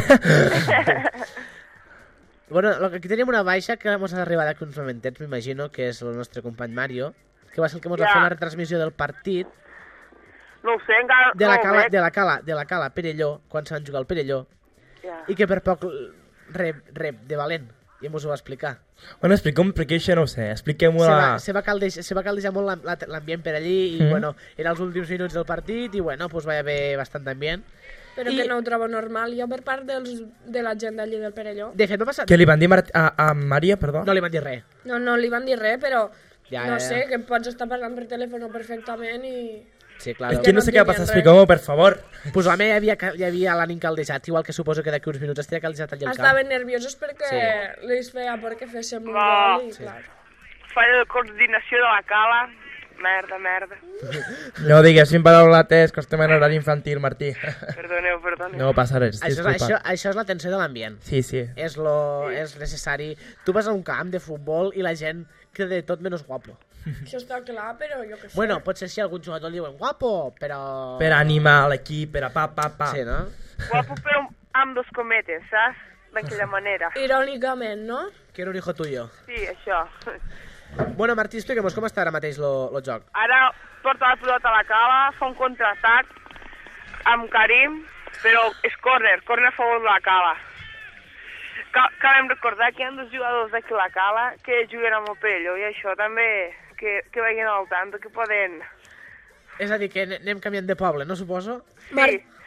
Bueno, aquí tenim una baixa que ens ha d'arribar d'aquí uns momentets, m'imagino, que és el nostre company Mario, que va ser el que ens va fer la retransmissió del partit. No ho sé, encara... De la Cala, Perelló, quan se van jugar al Perelló, i que per poc rep de valent, i ens ho va explicar. Bueno, expliquem, perquè això no ho sé, expliquem-ho... Se va caldejar molt l'ambient per allí, i bueno, eren els últims minuts del partit, i bueno, pues va haver bastant ambient. Però que no ho trobo normal, jo per part de la gent d'allí del Perelló. De fet, no passa... Que li van dir a Maria, perdó? No li van dir res. No li van dir res, però no sé, que pots estar parlant per telèfon perfectament i... Sí, claro. És que no sé què va passar, expliqueu-m'ho, per favor. Pues home, hi havia l'ànim caldejat, igual que suposo que d'aquí uns minuts estarà caldejat allà al camp. Estaven nerviosos perquè li feia por que féssim un gol i clar. Falla de coordinació de la Cala. Merda. No digues sin parauletes, que estem en horari infantil, Martí. Perdoneu. No passa res, disculpa. Això és la tensió de l'ambient. Sí. És necessari. Tu vas a un camp de futbol i la gent queda de tot menys guapo. Això està clar, però jo què sé. Bueno, potser si algun jugador li diuen guapo, però... Per animar l'equip, per a pa. Sí, no? Guapo, però amb dos cometes, saps? D'aquella manera. Irònicament, no? Que era un hijo tuyo. Sí, això. Bueno, Martí, explica'm-nos com està ara mateix el joc. Ara porta la pilota a la Cala, fa un contraatac amb Karim, però és córner a favor de la Cala. Cal recordar que hi ha dos jugadors d'aquí la Cala que juguen amb el Perelló i això també que vagin al tanto, que poden... És a dir, que anem canviant de poble, no suposo? Sí.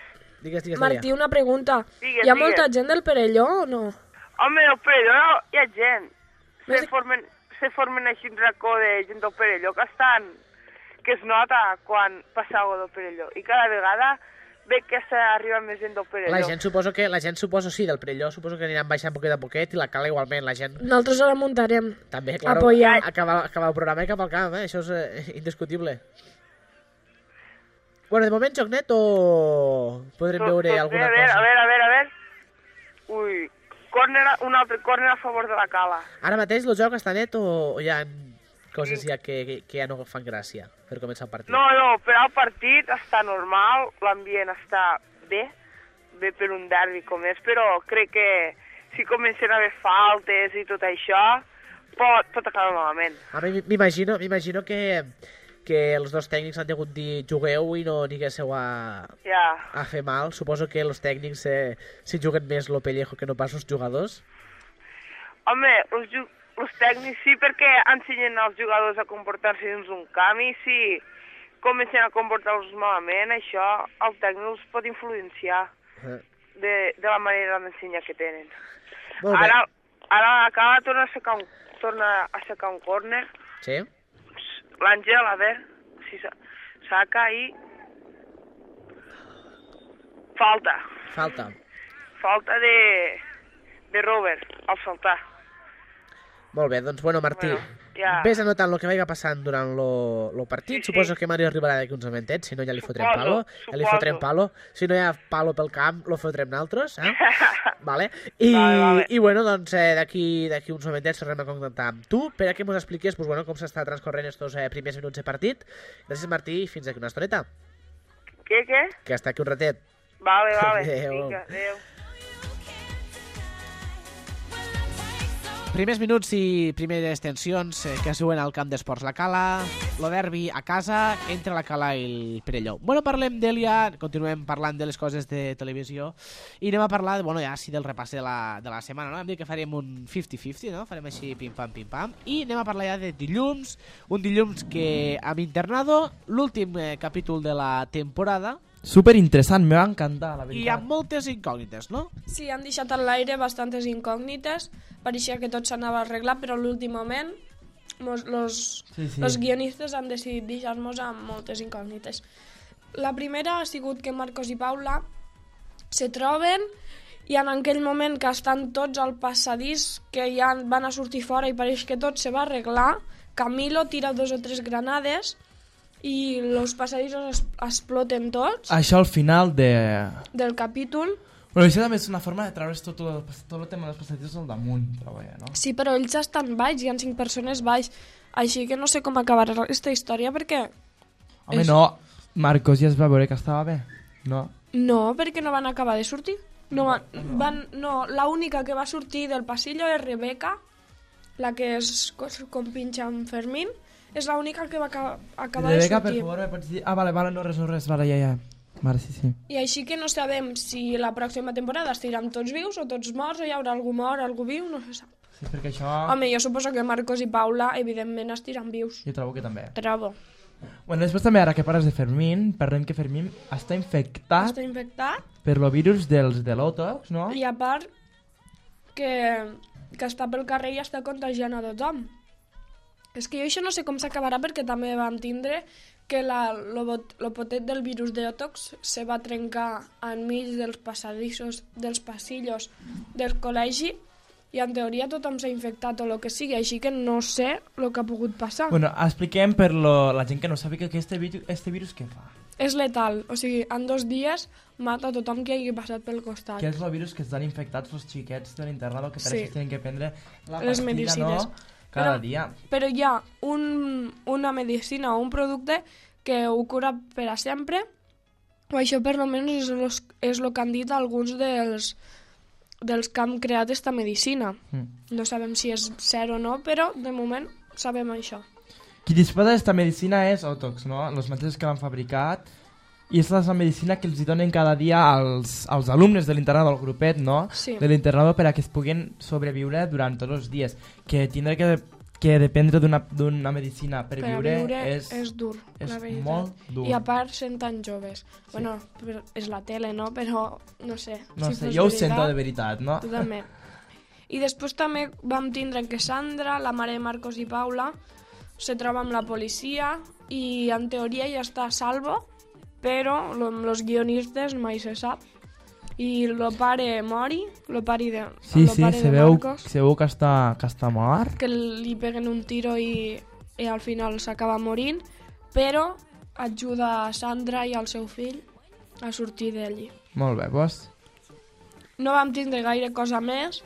Digues, Martí, una pregunta. Digues, Hi ha molta gent del Perelló o no? Home, el Perelló hi ha gent. Se formen així un racó de gent del Perelló que es nota quan passa alguna del Perelló. I cada vegada ve que s'arriba més gent del Perelló. La gent suposo, sí, del Perelló, suposo que aniran baixant poquet a poquet i la cala igualment, la gent... Nosaltres ara muntarem. També, claro, apoyar. acabar el programa i cap al camp, això és indiscutible. Bueno, de moment joc net o podrem veure alguna cosa? A veure. Ui, un altre córner a favor de la cala. Ara mateix el joc està net o hi ha coses ja que ja no fan gràcia per començar el partit? No, però el partit està normal, l'ambient està bé per un derbi com és, però crec que si comencen a haver faltes i tot això, pot acabar malament. A mi m'imagino que els dos tècnics han degut dir jugueu i no aniguéssiu a fer mal. Suposo que els tècnics si juguen més lo pellejo que no pas els jugadors. Home, els tècnics sí, perquè ensenyen als jugadors a comportar-se dins un camp i si comencen a comportar-los malament, això el tècnic els pot influenciar de la manera d'ensenyar que tenen. Ara la cala torna a aixecar un córner. Sí? L'Àngel, a veure si saca i... Falta de Robert, al saltar. Molt bé, doncs bueno, Martí, vés anotant el que vagi passant durant el partit. Sí. Suposo que Mario arribarà d'aquí uns momentets, si no ja li fotrem palo. Si no hi ha palo pel camp, lo fotrem naltros, vale. I bueno, doncs d'aquí uns momentets tornem a contactar amb tu per a que mos expliqués pues, bueno, com s'està transcorrent estos primers minuts de partit. Gràcies, Martí, i fins d'aquí una estoneta. Què? Que hasta aquí un ratet. Vale. Vinga, adéu. Primers minuts i primeres tensions que es juguen al camp d'esports La Cala, lo derbi a casa entre La Cala i el Perelló. Bueno, parlem d'Elia, continuem parlant de les coses de televisió i anem a parlar, bueno, ja sí del repàs de la setmana, no? Hem dit que farem un 50-50, no? Farem així pim-pam, i anem a parlar ja de dilluns, un dilluns que amb Internado, l'últim capítol de la temporada. Super interessant, me va encantar, la veritat. I amb moltes incògnites, no? Sí, han deixat en l'aire bastantes incògnites, pareixia que tot s'anava a arreglar, però a l'últim moment los guionistes han decidit deixar-nos amb moltes incògnites. La primera ha sigut que Marcos i Paula se troben i en aquell moment que estan tots al passadís, que ja van a sortir fora i pareix que tot se va arreglar, Camilo tira 2 o 3 granades i els passadissos exploten tots. Això al final del capítol. Bueno, això també és una forma de treure's tot el tema dels passadissos al damunt, però bé, no? Sí, però ells estan baix, hi ha 5 persones baix, així que no sé com acabarà aquesta història perquè... Home, no, Marcos ja es va veure que estava bé, no? No, perquè no van acabar de sortir. No, l'única que va sortir del passillo és Rebeca, la que es compinxa amb Fermín. És l'única que va acabar de sortir. Rebeca, per favor, me pots dir... Ah, vale, no res, vale, ja. Vale, sí. I així que no sabem si la pròxima temporada estiran tots vius o tots morts, o hi haurà algú mort, algú viu, no se sap. Sí, perquè això... Home, jo suposo que Marcos i Paula, evidentment, estiran vius. Jo trobo que també. Bueno, després també, ara que parles de Fermín, parlem que Fermín està infectat per el virus de l'Otox, no? I a part, que està pel carrer i està contagiant a tothom. És que jo això no sé com s'acabarà perquè també vam tindre que el potet del virus d'Otox se va trencar enmig dels passadissos, dels passillos del col·legi i en teoria tothom s'ha infectat o el que sigui, així que no sé el que ha pogut passar. Bueno, expliquem per la gent que no sàpiga que este virus què fa. És letal, o sigui, en 2 dies mata tothom que hagi passat pel costat. Que és el virus que estan infectats els xiquets de l'internat que per això tenen que prendre les medicines, no? Cada dia. Però hi ha una medicina o un producte que ho cura per a sempre, o això per almenys és el que han dit alguns dels que han creat aquesta medicina. No sabem si és cert o no, però de moment sabem això. Qui disposa d'aquesta medicina és Otox, no? Els mateixos que l'han fabricat, i és la medicina que els donen cada dia als alumnes de l'internat, del grupet, no? Sí. De l'internat, per a que es puguin sobreviure durant tots els dies. Que tindrà que que dependre d'una medicina per Per a viure viure és dur, és la veritat. molt dur. I a part sent tan joves. Sí. Bueno, és la tele, no? Però no sé. No si sé, fos jo ho veritat, sento de veritat, no? Tu també. I després també vam tindre que Sandra, la mare de Marcos i Paula, se troba amb la policia i en teoria ja està a salvo, però los guionistes mai se sap. I el pare mori, el pare de, Sí, pare se de veu Marcos, que està mort. que li peguen un tiro i al final s'acaba morint, però ajuda a Sandra i al seu fill a sortir d'allí. Molt bé, doncs. No vam tindre gaire cosa més,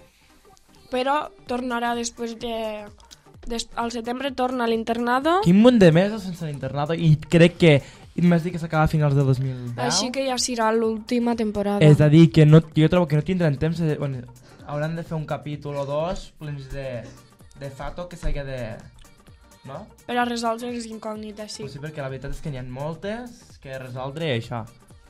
però tornarà després de... al setembre torna a l'internado, Quin munt de mesos sense l'internat i crec que m'has dit que s'acaba a finals de 2010. així que ja serà l'última temporada. És a dir, que no, jo trobo que no tindran temps bueno, hauran de fer un capítol o dos plens de fato que s'hagi de... no? Per a resoldre les incògnites, sí. Pues sí, perquè la veritat és que n'hi ha moltes que resoldre i això.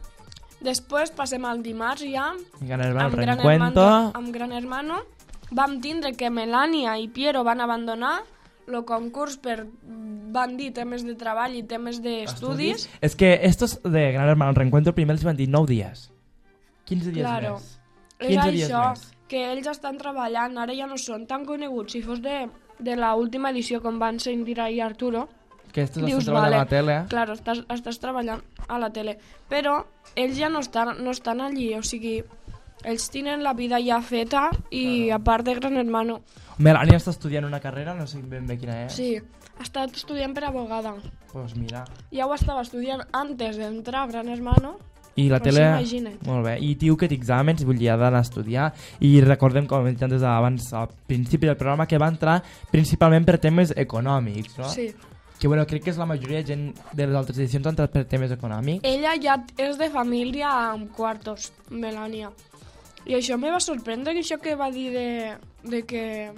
Després passem al dimarts ja, Gran Hermano, Gran Reencuentro. Hermano, amb Gran Hermano. Vam tindre que Melania i Piero van abandonar el concurs per, van dir, temes de treball i temes d'estudis. És que estos de Gran Hermano, Reencuentro, primer els van dir 9 dies. 15 dies Claro. més. És 15 dies això, més. que ells estan treballant, ara ja no són tan coneguts. Si fos de la última edició, com van ser Indira i Arturo, Que estos dius, estan treballant a la tele. Claro, estàs treballant a la tele. Però ells ja no estan allí, o sigui, ells tenen la vida ja feta i a part de Gran Hermano. Melania està estudiant una carrera, no sé ben bé quina és. Sí, ha estat estudiant per abogada. Pues mira. Ja ho estava estudiant antes d'entrar a Gran Hermano. I la Pues tele... imagina't. Molt bé. I diu que té exàmens, vull dir, ha d'anar a estudiar. I recordem, com hem dit antes abans, al principi del programa, que va entrar principalment per temes econòmics, no? Sí. Que bueno, crec que és la majoria de gent de les altres edicions ha entrat per temes econòmics. Ella ja és de família amb quartos, Melania. I això me va sorprendre, que això que va dir de que...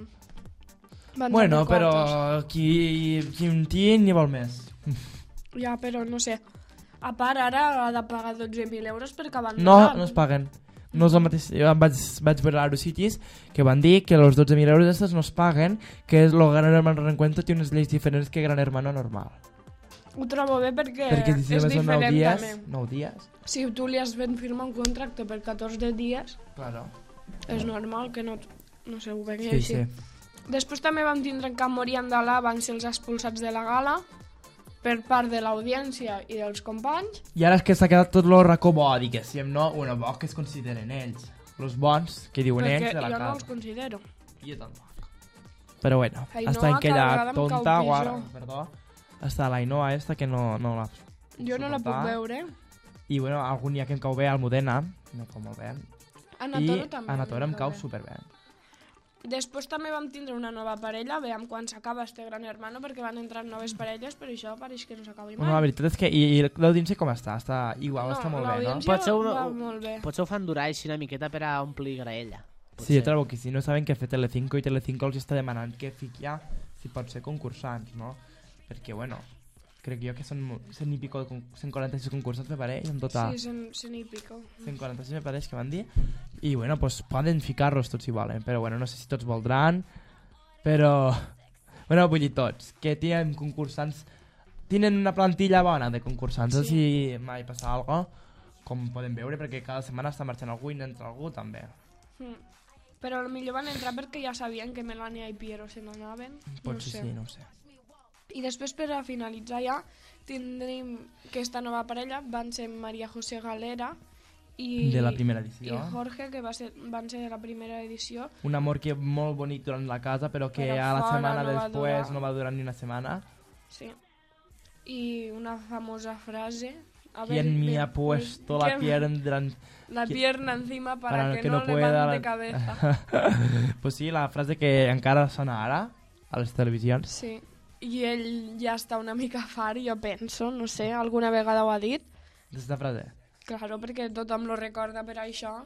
va entrar Bueno, per però quartos. qui en té n'hi vol més. Ja, però no sé. A part, ara ha de pagar 12.000 euros per acabar No, no es paguen. No és el mateix. Jo vaig veure a Eurocities que van dir que els 12.000 euros estos no es paguen, que el Gran Hermano Reencuentro té unes lleis diferents que Gran Hermano normal. Ho trobo bé perquè si és només són 9 diferent dies, també. 9 dies, Si tu li has fet firmar un contracte per 14 dies, claro. és normal que no se ho vengui Sí, així. sí. Després també vam tindre que Amor i Andalà van ser els expulsats de la gala per part de l'audiència i dels companys. I ara és que s'ha quedat tot el racó bo, diguéssim, no? Bueno, bo que es consideren ells. Els bons, que diuen Perquè ells de la jo casa. no els considero. Jo tampoc. Però bueno, Ainhoa, està en cada aquella vegada em cau tonta, pitjor. guarda, perdó. Està la Ainhoa esta que no la... Jo no la puc suportar. veure. I bueno, algun dia que em cau bé, Almudena, me cau molt bé. Anna I Toro també. Anna Toro em cau bé. superbé. Després també vam tindre una nova parella, veiem quan s'acaba este Gran Hermano, perquè van entrar noves parelles, però això pareix que no s'acabi mai. No, la veritat és que... I l'audiència com està? Està igual, No, està molt bé, no? l'audiència va Potser, molt bé. potser ho fan durar així una miqueta per a omplir graella. Sí, jo trobo que si no saben què fer Telecinco i Telecinco els està demanant que fiqui ja si pot ser concursants, no? Perquè, bueno, crec jo que són 100 i pico, 146 concursants, me pareix, en total. Sí, 100 i pico. 146 me pareix que van dir. I, bueno, pues poden ficar-los tots si volen, però, bueno, no sé si tots voldran, però... Bueno, vull dir tots, que tenen concursants... Tenen una plantilla bona de concursants, no sé si mai passa alguna cosa, com podem veure, perquè cada setmana està marxant algú i n'entra algú també. Però potser van entrar perquè ja sabien que Melania i Piero se n'anaven. Potser sí, no ho sé. I després, per a finalitzar ja, tindrem aquesta nova parella, van ser Maria José Galera i... De la primera edició. I Jorge, que van ser de la primera edició. Un amor que molt bonic durant la casa, però que Però a la fora setmana no va després durar. no va durar ni una setmana. Sí. I una famosa frase... ¿Quién me ha puesto la la pierna encima para que que no no le pueda van de cabeza? Pues sí, la frase que encara sona ara a les televisions. Sí. I ell ja està una mica fart, jo penso, no sé, alguna vegada ho ha dit. Aquesta frase. Claro, perquè tothom lo recorda per això.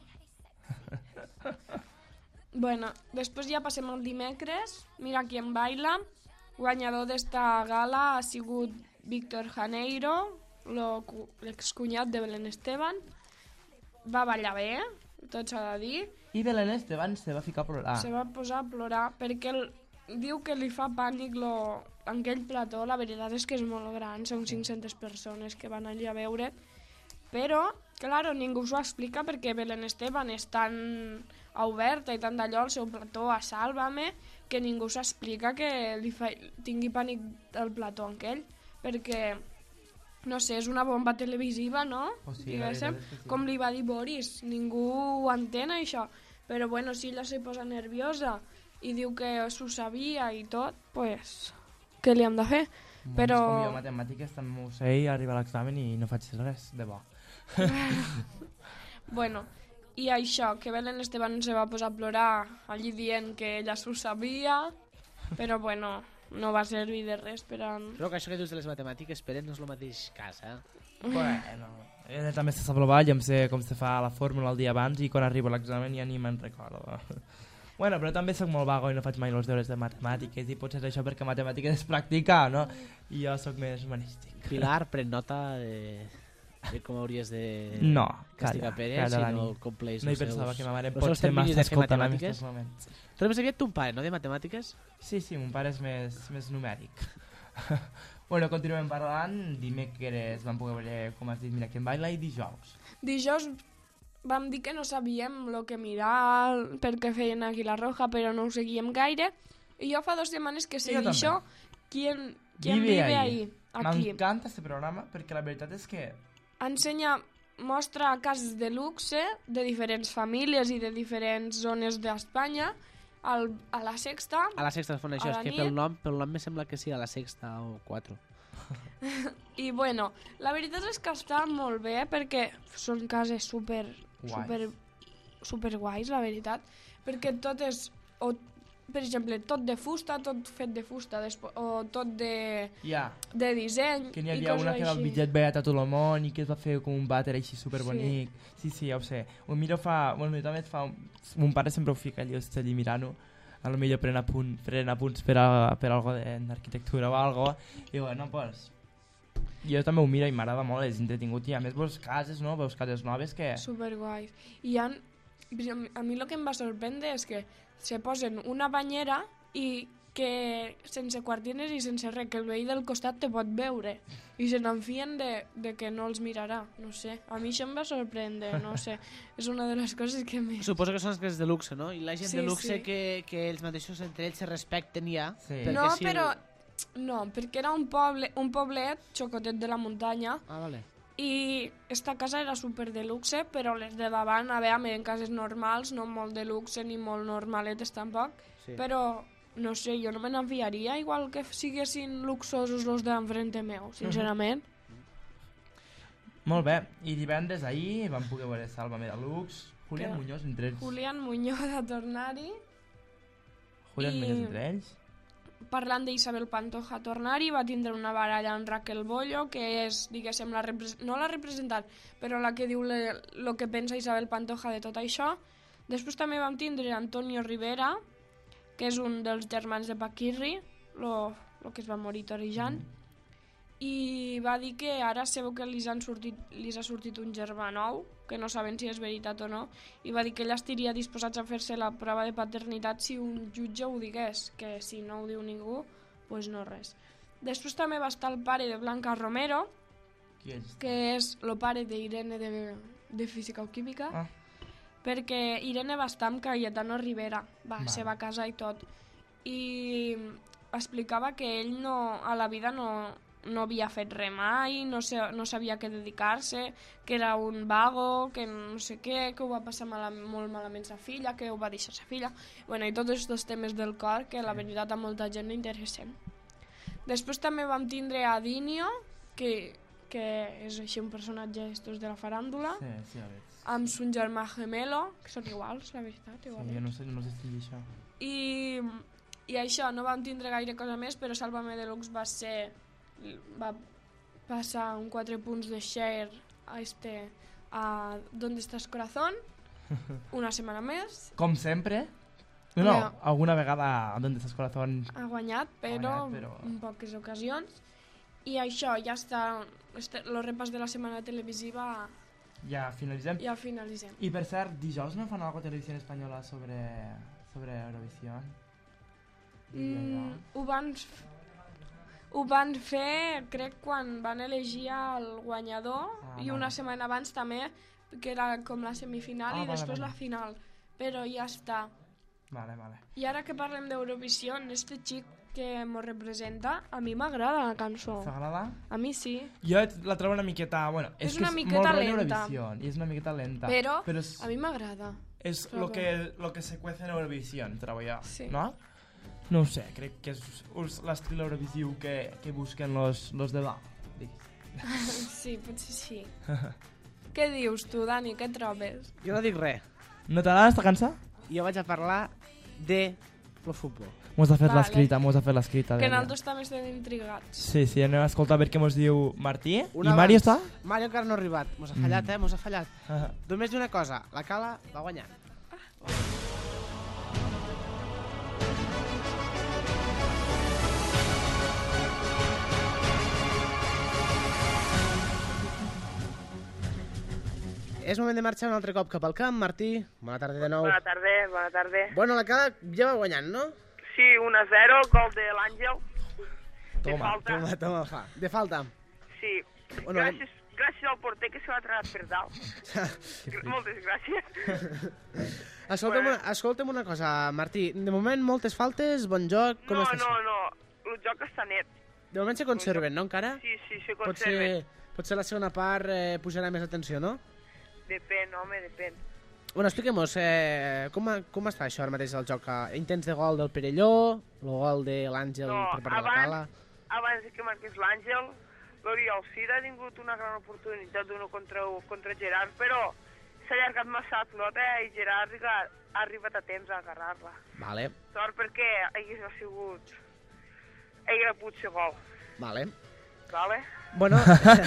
Bueno, després ja passem al dimecres. Mira qui en baila. Guanyador d'esta gala ha sigut Víctor Janeiro, l'excunyat de Belén Esteban. Va ballar bé, tot s'ha de dir. I Belén Esteban se va ficar a plorar. Se va posar a plorar perquè diu que li fa pànic en aquell plató. La veritat és que és molt gran, són 500 persones que van allà a veure, però, clar, ningú s'ho explica perquè Belén Esteban és tan oberta i tant d'allò al seu plató a Sálvame que ningú s'explica que tingui pànic del plató aquell, perquè, no sé, és una bomba televisiva, no? Diguéssim, com li va dir Boris, ningú ho entén això, però bueno, si ella se posa nerviosa i diu que s'ho sabia i tot, pues, què li hem de fer? Però... Com jo matemàtiques també m'ho sé i arriba a l'examen i no faig res, de bo. Bueno, i això, que Belén Esteban se va posar a plorar allí dient que ella s'ho sabia, però bueno, no va servir de res per a... Però que això que dius de les matemàtiques, Pere, no és el mateix cas, eh? Bueno, també se sap provar, ja em sé com se fa la fórmula el dia abans i quan arribo a l'examen ja ni me'n recordo. Bueno, però també soc molt vago i no faig mai els deures de matemàtiques i potser és això perquè matemàtiques és practicar, no? I jo sóc més humanístic. Pilar, pren nota de com hauries de castigar Pere si no compleix no hi pensava que ma mare pot ser massa escoltant en aquests moments. Però més aviat ton pare, no, de matemàtiques? Sí, mon pare és més numèric. Bueno, continuem parlant. Dimecres vam poder veure, com has dit, Mira quién baila, i dijous. Dijous vam dir que no sabíem el que mirar perquè feien Águila Roja, però no ho seguíem gaire. I jo fa 2 setmanes que segueixo això. ¿Quién vive ahí? Aquí. M'encanta aquest programa perquè la veritat és que mostra cases de luxe de diferents famílies i de diferents zones d'Espanya a la Sexta. A la Sexta es fan això, és que pel nom me sembla que sí, a la Sexta o 4. I bueno, la veritat és que està molt bé perquè són cases super guais, la veritat, perquè tot és, per exemple, tot de fusta, tot fet de fusta, o tot de disseny. Que n'hi havia una que era el bitllet beat a tot el món i que es va fer com un vàter així superbonic. Sí, ja ho sé. Ho miro bueno, també et fa... Mon pare sempre ho fica allò, està allí mirant-ho. A lo millor pren apunts per algo d'arquitectura o algo. I bueno, pues... Jo també ho miro i m'agrada molt, és entretingut. I a més veus cases, no? Veus cases noves que... Superguais. I a mi el que em va sorprendre és que se posen una banyera i que sense quartines i sense res, que el veí del costat te pot veure i se n'enfien de que no els mirarà, no sé, a mi això em va sorprendre, no sé, és una de les coses que més... Suposo que són les cases de luxe, no? I la gent de luxe que ells mateixos entre ells se respecten ja. No, però... No, perquè era un poblet xocotet de la muntanya. Vale. I esta casa era super de luxe, però les de davant, a veure, eren cases normals, no molt de luxe ni molt normaletes tampoc, però no sé, jo no me n'enfiaria igual que siguessin luxosos els d'enfrente meu, sincerament. Molt bé, i divendres ahir vam poder veure Sálvame Deluxe, Julián Muñoz entre ells. Julián Muñoz a tornar-hi. Julián Muñoz entre ells. Parlant d'Isabel Pantoja a tornar-hi, va tindre una baralla amb Raquel Bollo, que és, diguéssim, no la representant, però la que diu el que pensa Isabel Pantoja de tot això. Després també vam tindre Antonio Rivera, que és un dels germans de Paquirri, el que es va morir torejant, i va dir que ara sabeu que li ha sortit un germà nou, que no saben si és veritat o no, i va dir que ella estaria disposats a fer-se la prova de paternitat si un jutge ho digués, que si no ho diu ningú, doncs no res. Després també va estar el pare de Blanca Romero, que és el pare d'Irene de Física o Química, perquè Irene va estar amb Cayetano Rivera, se va casar i tot, i explicava que ell a la vida no havia fet res mai, no sabia què dedicar-se, que era un vago, que no sé què, que ho va passar molt malament sa filla, que ho va deixar sa filla, bueno, i tots aquests temes del cor que la veritat a molta gent li interessen. Després també vam tindre a Dinio, que és així un personatge de la faràndula, amb son germà gemelo, que són iguals, la veritat. Sí, jo no sé això. I això, no vam tindre gaire cosa més, però Sálvame Deluxe va passar un 4 punts de share a ¿Dónde estás corazón? Una setmana més. Com sempre. No, alguna vegada a ¿Dónde estás corazón? Ha guanyat, però en poques ocasions. I això, ja està, el repàs de la setmana televisiva... Ja finalitzem? Ja finalitzem. I per cert, dijous no fan alguna Televisió Espanyola sobre Eurovisión? Ho van fer, crec, quan van elegir el guanyador i una setmana abans també, que era com la semifinal i després la final. Però ja està. Vale. I ara que parlem d'Eurovisió, este xic que mos representa, a mi m'agrada la cançó. T'agrada? A mi sí. Jo la trobo una miqueta... Bueno, És que una és miqueta molt lenta. Eurovisión, i és una miqueta lenta. Però és, a mi m'agrada. És lo que se cuece en Eurovisión, trobo jo. Sí. No? No ho sé, crec que és l'estil Eurovisiu que busquen los de dalt. Sí, potser sí. Què dius tu, Dani? Què trobes? Jo no dic res. No t'agrada esta cançó? Jo vaig a parlar de lo futbol. Mos ha fet Vale. l'escrita. Que nosaltres també estem intrigats. Sí, anem a escoltar a veure què mos diu Martí. Una I Mario està? Mario encara no ha arribat. Mos ha fallat, mos ha fallat. Només dir una cosa, la Cala va guanyar. És moment de marxar un altre cop cap al camp. Martí, bona tarda de nou. Bona tarda. Bueno, la Cala ja va guanyant, no? Sí, 1-0, gol de l'Àngel. Toma, fa. De falta. Sí, Bueno, gràcies al porter que se l'ha tragat per dalt. Moltes gràcies. Escolta'm una cosa, Martí. De moment, moltes faltes, bon joc, com està això? No, el joc està net. De moment se conserven, no, encara? Sí, se conserven. Potser la segona part pujarà més atenció, no? Depèn, home, depèn. Bueno, expliquem-nos, com està això ara mateix el joc? Intents de gol del Perelló, el gol de l'Àngel per part de la Cala... Abans que marqués l'Àngel, l'Oriol Cida ha tingut una gran oportunitat d'1 contra Gerard, però s'ha allargat massa la pilota i Gerard ha arribat a temps a agarrar-la. Vale. Sort perquè hagués pogut ser gol. Vale. Bueno,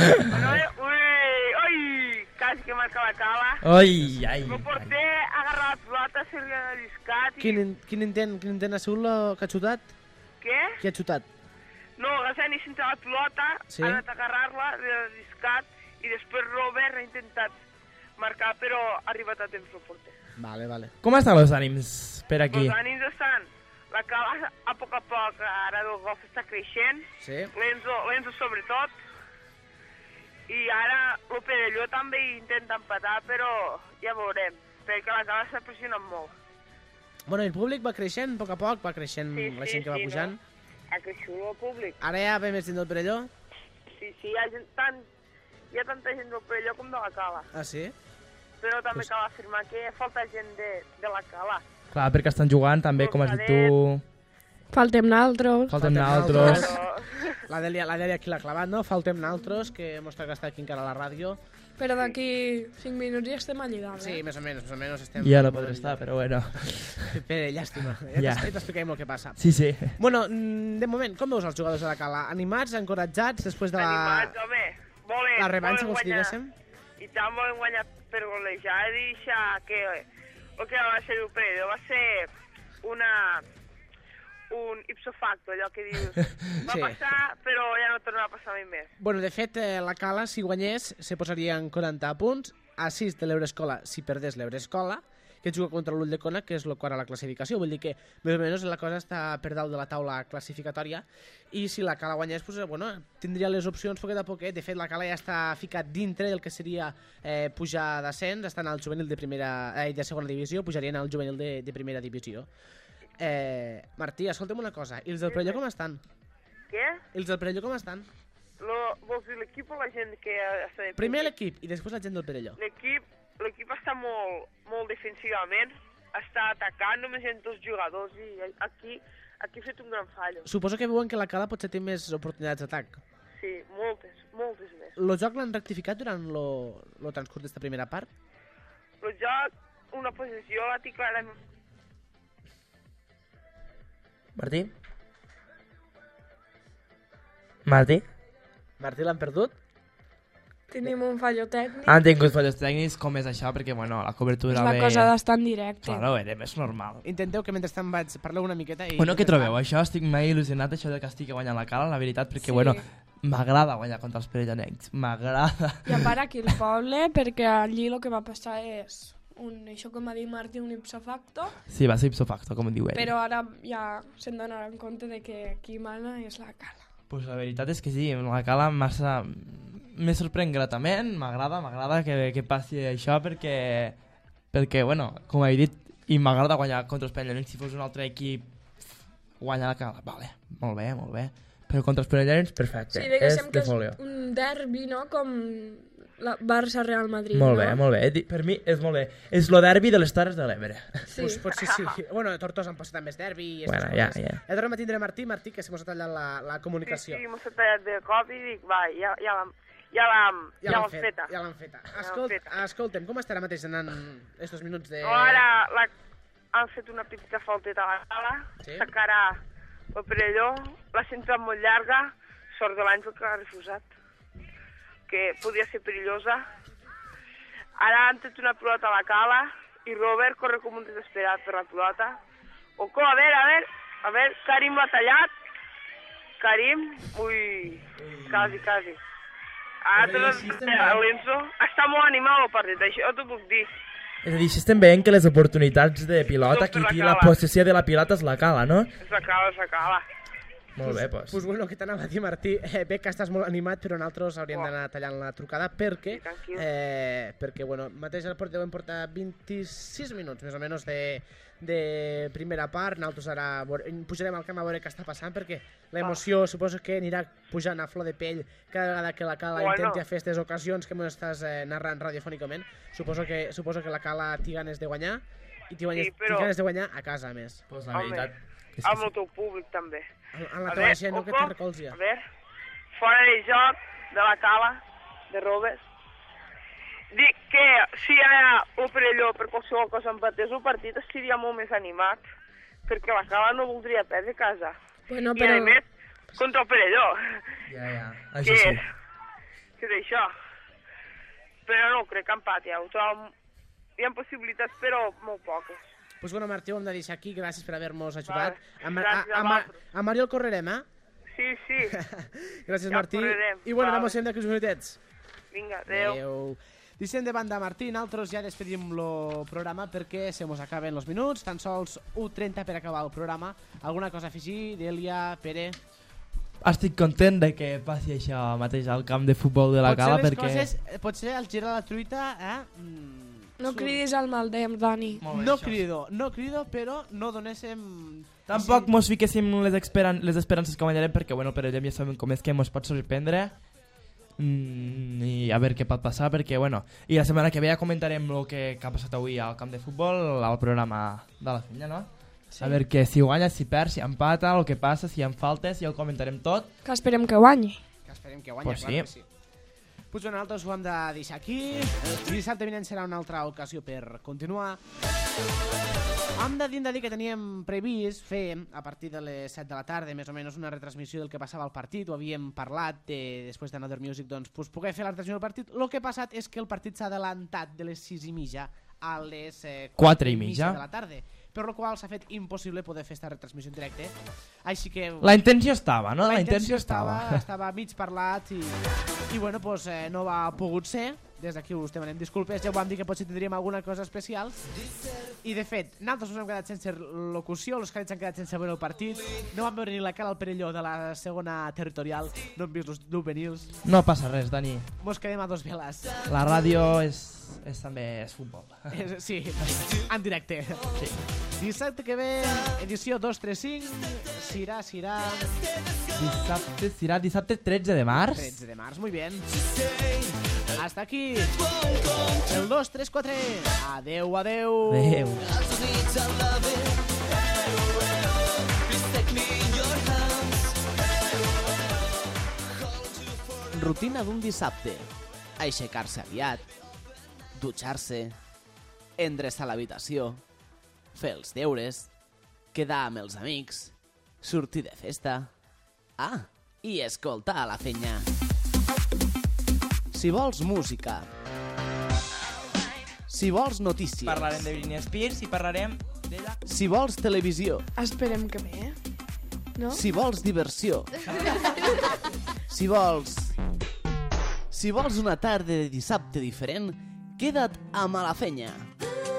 quasi que marca la Cala. El porter ha agarrat la pilota, se li ha lliscat i... Quin intent ha sigut que ha xutat? Què? Qui ha xutat? No, Gazani s'ha entrat la pilota, ha anat a agarrar-la, l'ha lliscat i després Robert ha intentat marcar, però ha arribat a temps el porter. Vale. Com estan els ànims per aquí? Els ànims estan... La Cala, a poc, ara el golf està creixent, l'Enzo sobretot, i ara el Perelló també intenta empatar, però ja veurem, perquè la Cala s'ha pressionat molt. Bueno, el públic va creixent, a poc, va creixent la gent que va pujant. No? Ha crescut el públic. Ara ja ve més gent del Perelló? Sí, hi ha tanta gent del Perelló com de la Cala. Ah, sí? Però també cal afirmar que falta gent de la Cala. Clar, perquè estan jugant també, com has dit tu... Faltem naltros. La Dèlia aquí l'ha clavat, no? Faltem naltros, que mos toca estar aquí encara a la ràdio. Però d'aquí 5 minuts ja estem allà dalt. Sí, més o menys estem... Ja no podré estar, però bueno. Pere, llàstima. Ja t'explicarem el que passa. Sí. Bueno, de moment, com veus els jugadors de la Cala? Animats, encoratjats, després de la... Animats, home. Volen, la revanxa, volen com si diguéssim? I tant volen guanyar per golejada i deixar que... El que va ser el Perelló va ser un ipso facto, allò que dius. Va passar, però ja no tornarà a passar mai més. Bueno, de fet, la Cala, si guanyés, se posaria en 40 punts, a 6 de l'Euroescola, si perdés l'Euroescola, que juga contra l'Ulldecona, que és el quart a la classificació. Vull dir que, més o menys, la cosa està per dalt de la taula classificatòria, i si la Cala guanyés, pues, bueno, tindria les opcions poquet a poquet. De fet, la Cala ja està ficat dintre del que seria pujar d'ascens, estan al juvenil de segona divisió, pujarien al juvenil de primera divisió. Martí, escolta'm una cosa, i els del Perelló com estan? Què? I els del Perelló com estan? Vols dir l'equip o la gent que està... Primer l'equip i després la gent del Perelló. L'equip està molt defensivament, està atacant, només hi ha 2 jugadors i aquí ha fet un gran fallo. Suposo que veuen que la Cala potser té més oportunitats d'atac. Sí, moltes més. El joc l'han rectificat durant lo transcurs d'esta primera part? El joc, una posició, la té clarament... Martí l'han perdut? Tenim un fallo tècnic. Han tingut fallos tècnics, com és això? Perquè, bueno, la cobertura... És la cosa d'estar en directe. Claro, era més normal. Intenteu que mentrestant parleu una miqueta i... Bueno, què trobeu? Això estic mai il·lusionat, això de que estigui guanyant la Cala, la veritat, perquè, bueno, m'agrada guanyar contra els perellonencs. M'agrada. I a part aquí al poble, perquè allí el que va passar és això com ha dit Martí, un ipso facto, Sí, va ser ipso facto, com diu ell. però ara ja se'n donaran compte de que qui mana és la Cala. Pues la veritat és que sí, la Cala massa... Me sorprèn gratament, m'agrada que passi això perquè, bueno, com he dit, i m'agrada guanyar contra els Pellegrins. Si fos un altre equip, guanyar la Cala, vale, molt bé. Però contra els Pellegrins, perfecte, Sí, diguéssim que és folio. un derbi, no?, com la Barça-Real Madrid, Molt no? bé. Per mi és molt bé. És lo derbi de les Terres de l'Ebre. Sí. Pues potser sí. Bueno, Tortosa han passat més derbi i Bueno, aquestes ja. coses. Ja tornem a tindre Martí, que se mos ha tallat la comunicació. Sí, m'ho s'ha tallat de cop i dic, va, ja l'hem feta. Ja l'han feta. feta. Escolta'm, com està ara mateix anant estos minuts de... Ara han fet una petita falteta a la Cala, Sí? sacarà el Perelló, l'ha centrat molt llarga, sort de l'Àngel que l'ha refusat, que podia ser perillosa. Ara han tret una pilota a la Cala i Robert corre com un desesperat per la pilota. Oco, a veure, Karim l'ha tallat. Karim, ui, quasi. Ara l'Enzo està molt animat el partit, això t'ho puc dir. És a dir, si estem veient que les oportunitats de pilota, Són per qui la té la Cala. possessió de la pilota és la Cala, no? És la Cala. Molt bé, doncs. Pues bueno, què t'anava a dir, Martí? Bé que estàs molt animat, però nosaltres hauríem d'anar tallant la trucada perquè, Sí, tranquil. perquè bueno, mateix el port devem portar 26 minuts, més o menys, de primera part. Nosaltres ara pujarem al camp a veure què està passant, perquè l'emoció suposo que anirà pujant a flor de pell cada vegada que la Cala intenti fer aquestes ocasions que m'ho estàs narrant radiofònicament. Suposo que la Cala té ganes de guanyar i té ganes de guanyar a casa, a més. Pues la veritat... Amb el teu públic, també. Amb la teva gent, no, que te recolzi. A veure, fora de joc de la Cala, de Robes. Dic que si ara el Perelló per qualsevol cosa empatés el partit estaria molt més animat, perquè la Cala no voldria perdre a casa. Bueno, I a més, contra el Perelló. Ja, això sí. Que és això. Però no crec que empat, ja ho trobo... Hi ha possibilitats, però molt poques. Pues bueno, Martí, ho hem de deixar aquí. Gràcies per haver-nos ajudat. Gràcies a vosaltres. A Mario el correrem, eh? Sí. Gràcies, Ja Martí. correrem. I bueno, Vale. anem a sentir aquells minutets. Vinga, adeu. Deixem de banda, Martí. Nosaltres ja despedim el programa perquè se mos acaben els minuts. Tan sols 1:30 per acabar el programa. Alguna cosa a afegir, Dèlia, Pere? Estic content de que passi això mateix al camp de futbol de la Cala perquè... Potser al girar la truita, No cridis al mal de Dani. No crido, però no donéssim... Tampoc mos fiquéssim les esperances que guanyarem perquè, bueno, per allà ja sabem com és que mos pot sorprendre i a veure què pot passar perquè, bueno, i la setmana que ve ja comentarem el que ha passat avui al camp de futbol al programa de la Fenya, no? Sí. A veure que si guanya, si perd, si empata, el que passa, si hi ha faltes, ja ho comentarem tot. Que esperem que guanyi. Pues clar que sí. Pues bueno, nosaltres ho hem de deixar aquí. Dissabte vinent serà una altra ocasió per continuar. Hem de dir que teníem previst fer, a partir de les 7 de la tarda, més o menys una retransmissió del que passava al partit. Ho havíem parlat després d'Another Music, doncs poder fer la retransmissió del partit. El que ha passat és que el partit s'ha adelantat de les 6:30 a les 4:30 de la tarda, per la qual s'ha fet impossible poder fer aquesta retransmissió en directe. Així que... La intenció estava, no? La intenció estava mig parlat i bueno, pues no va pogut ser. Des d'aquí us demanem disculpes, ja ho vam dir que potser tindríem alguna cosa especial. I de fet, nosaltres ens hem quedat sense locució, els cadets han quedat sense veure el partit, no vam veure ni la Cala al Perelló de la segona territorial, no hem vist els juvenils. No passa res, Dani. Mos quedem a dos veles. La ràdio també és futbol. Sí, en directe. Sí. Dissabte que ve, edició 235, Dissabte 13 de març. 13 de març, muy bien. Hasta aquí el 2, 3, 4. Adeu. Adeu. Rutina d'un dissabte. Aixecar-se aviat, dutxar-se, endreçar l'habitació, fer els deures, quedar amb els amics, sortir de festa, i escoltar la Fenya. Si vols música, si vols notícies, Parlarem de Britney Spears i parlarem d'ella. Si vols televisió, Esperem que bé, no? si vols diversió, si vols una tarda de dissabte diferent, queda't amb la Fenya.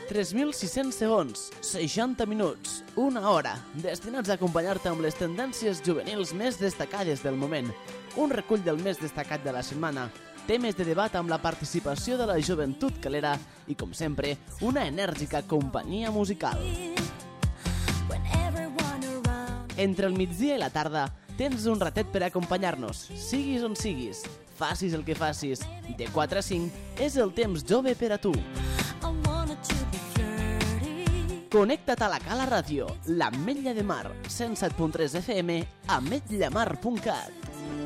3.600 segons, 60 minuts, una hora, destinats a acompanyar-te amb les tendències juvenils més destacades del moment, un recull del més destacat de la setmana, temes de debat amb la participació de la joventut calera i, com sempre, una enèrgica companyia musical. Entre el migdia i la tarda tens un ratet per acompanyar-nos, siguis on siguis, facis el que facis. De 4 a 5 és el temps jove per a tu. Connecta't a la Cala Ràdio, l'Ametlla de Mar, 107.3 FM, ametllamar.cat.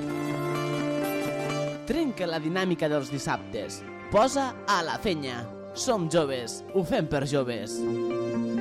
Trenca la dinàmica dels dissabtes. Posa a la fenya. Som joves, ho fem per joves.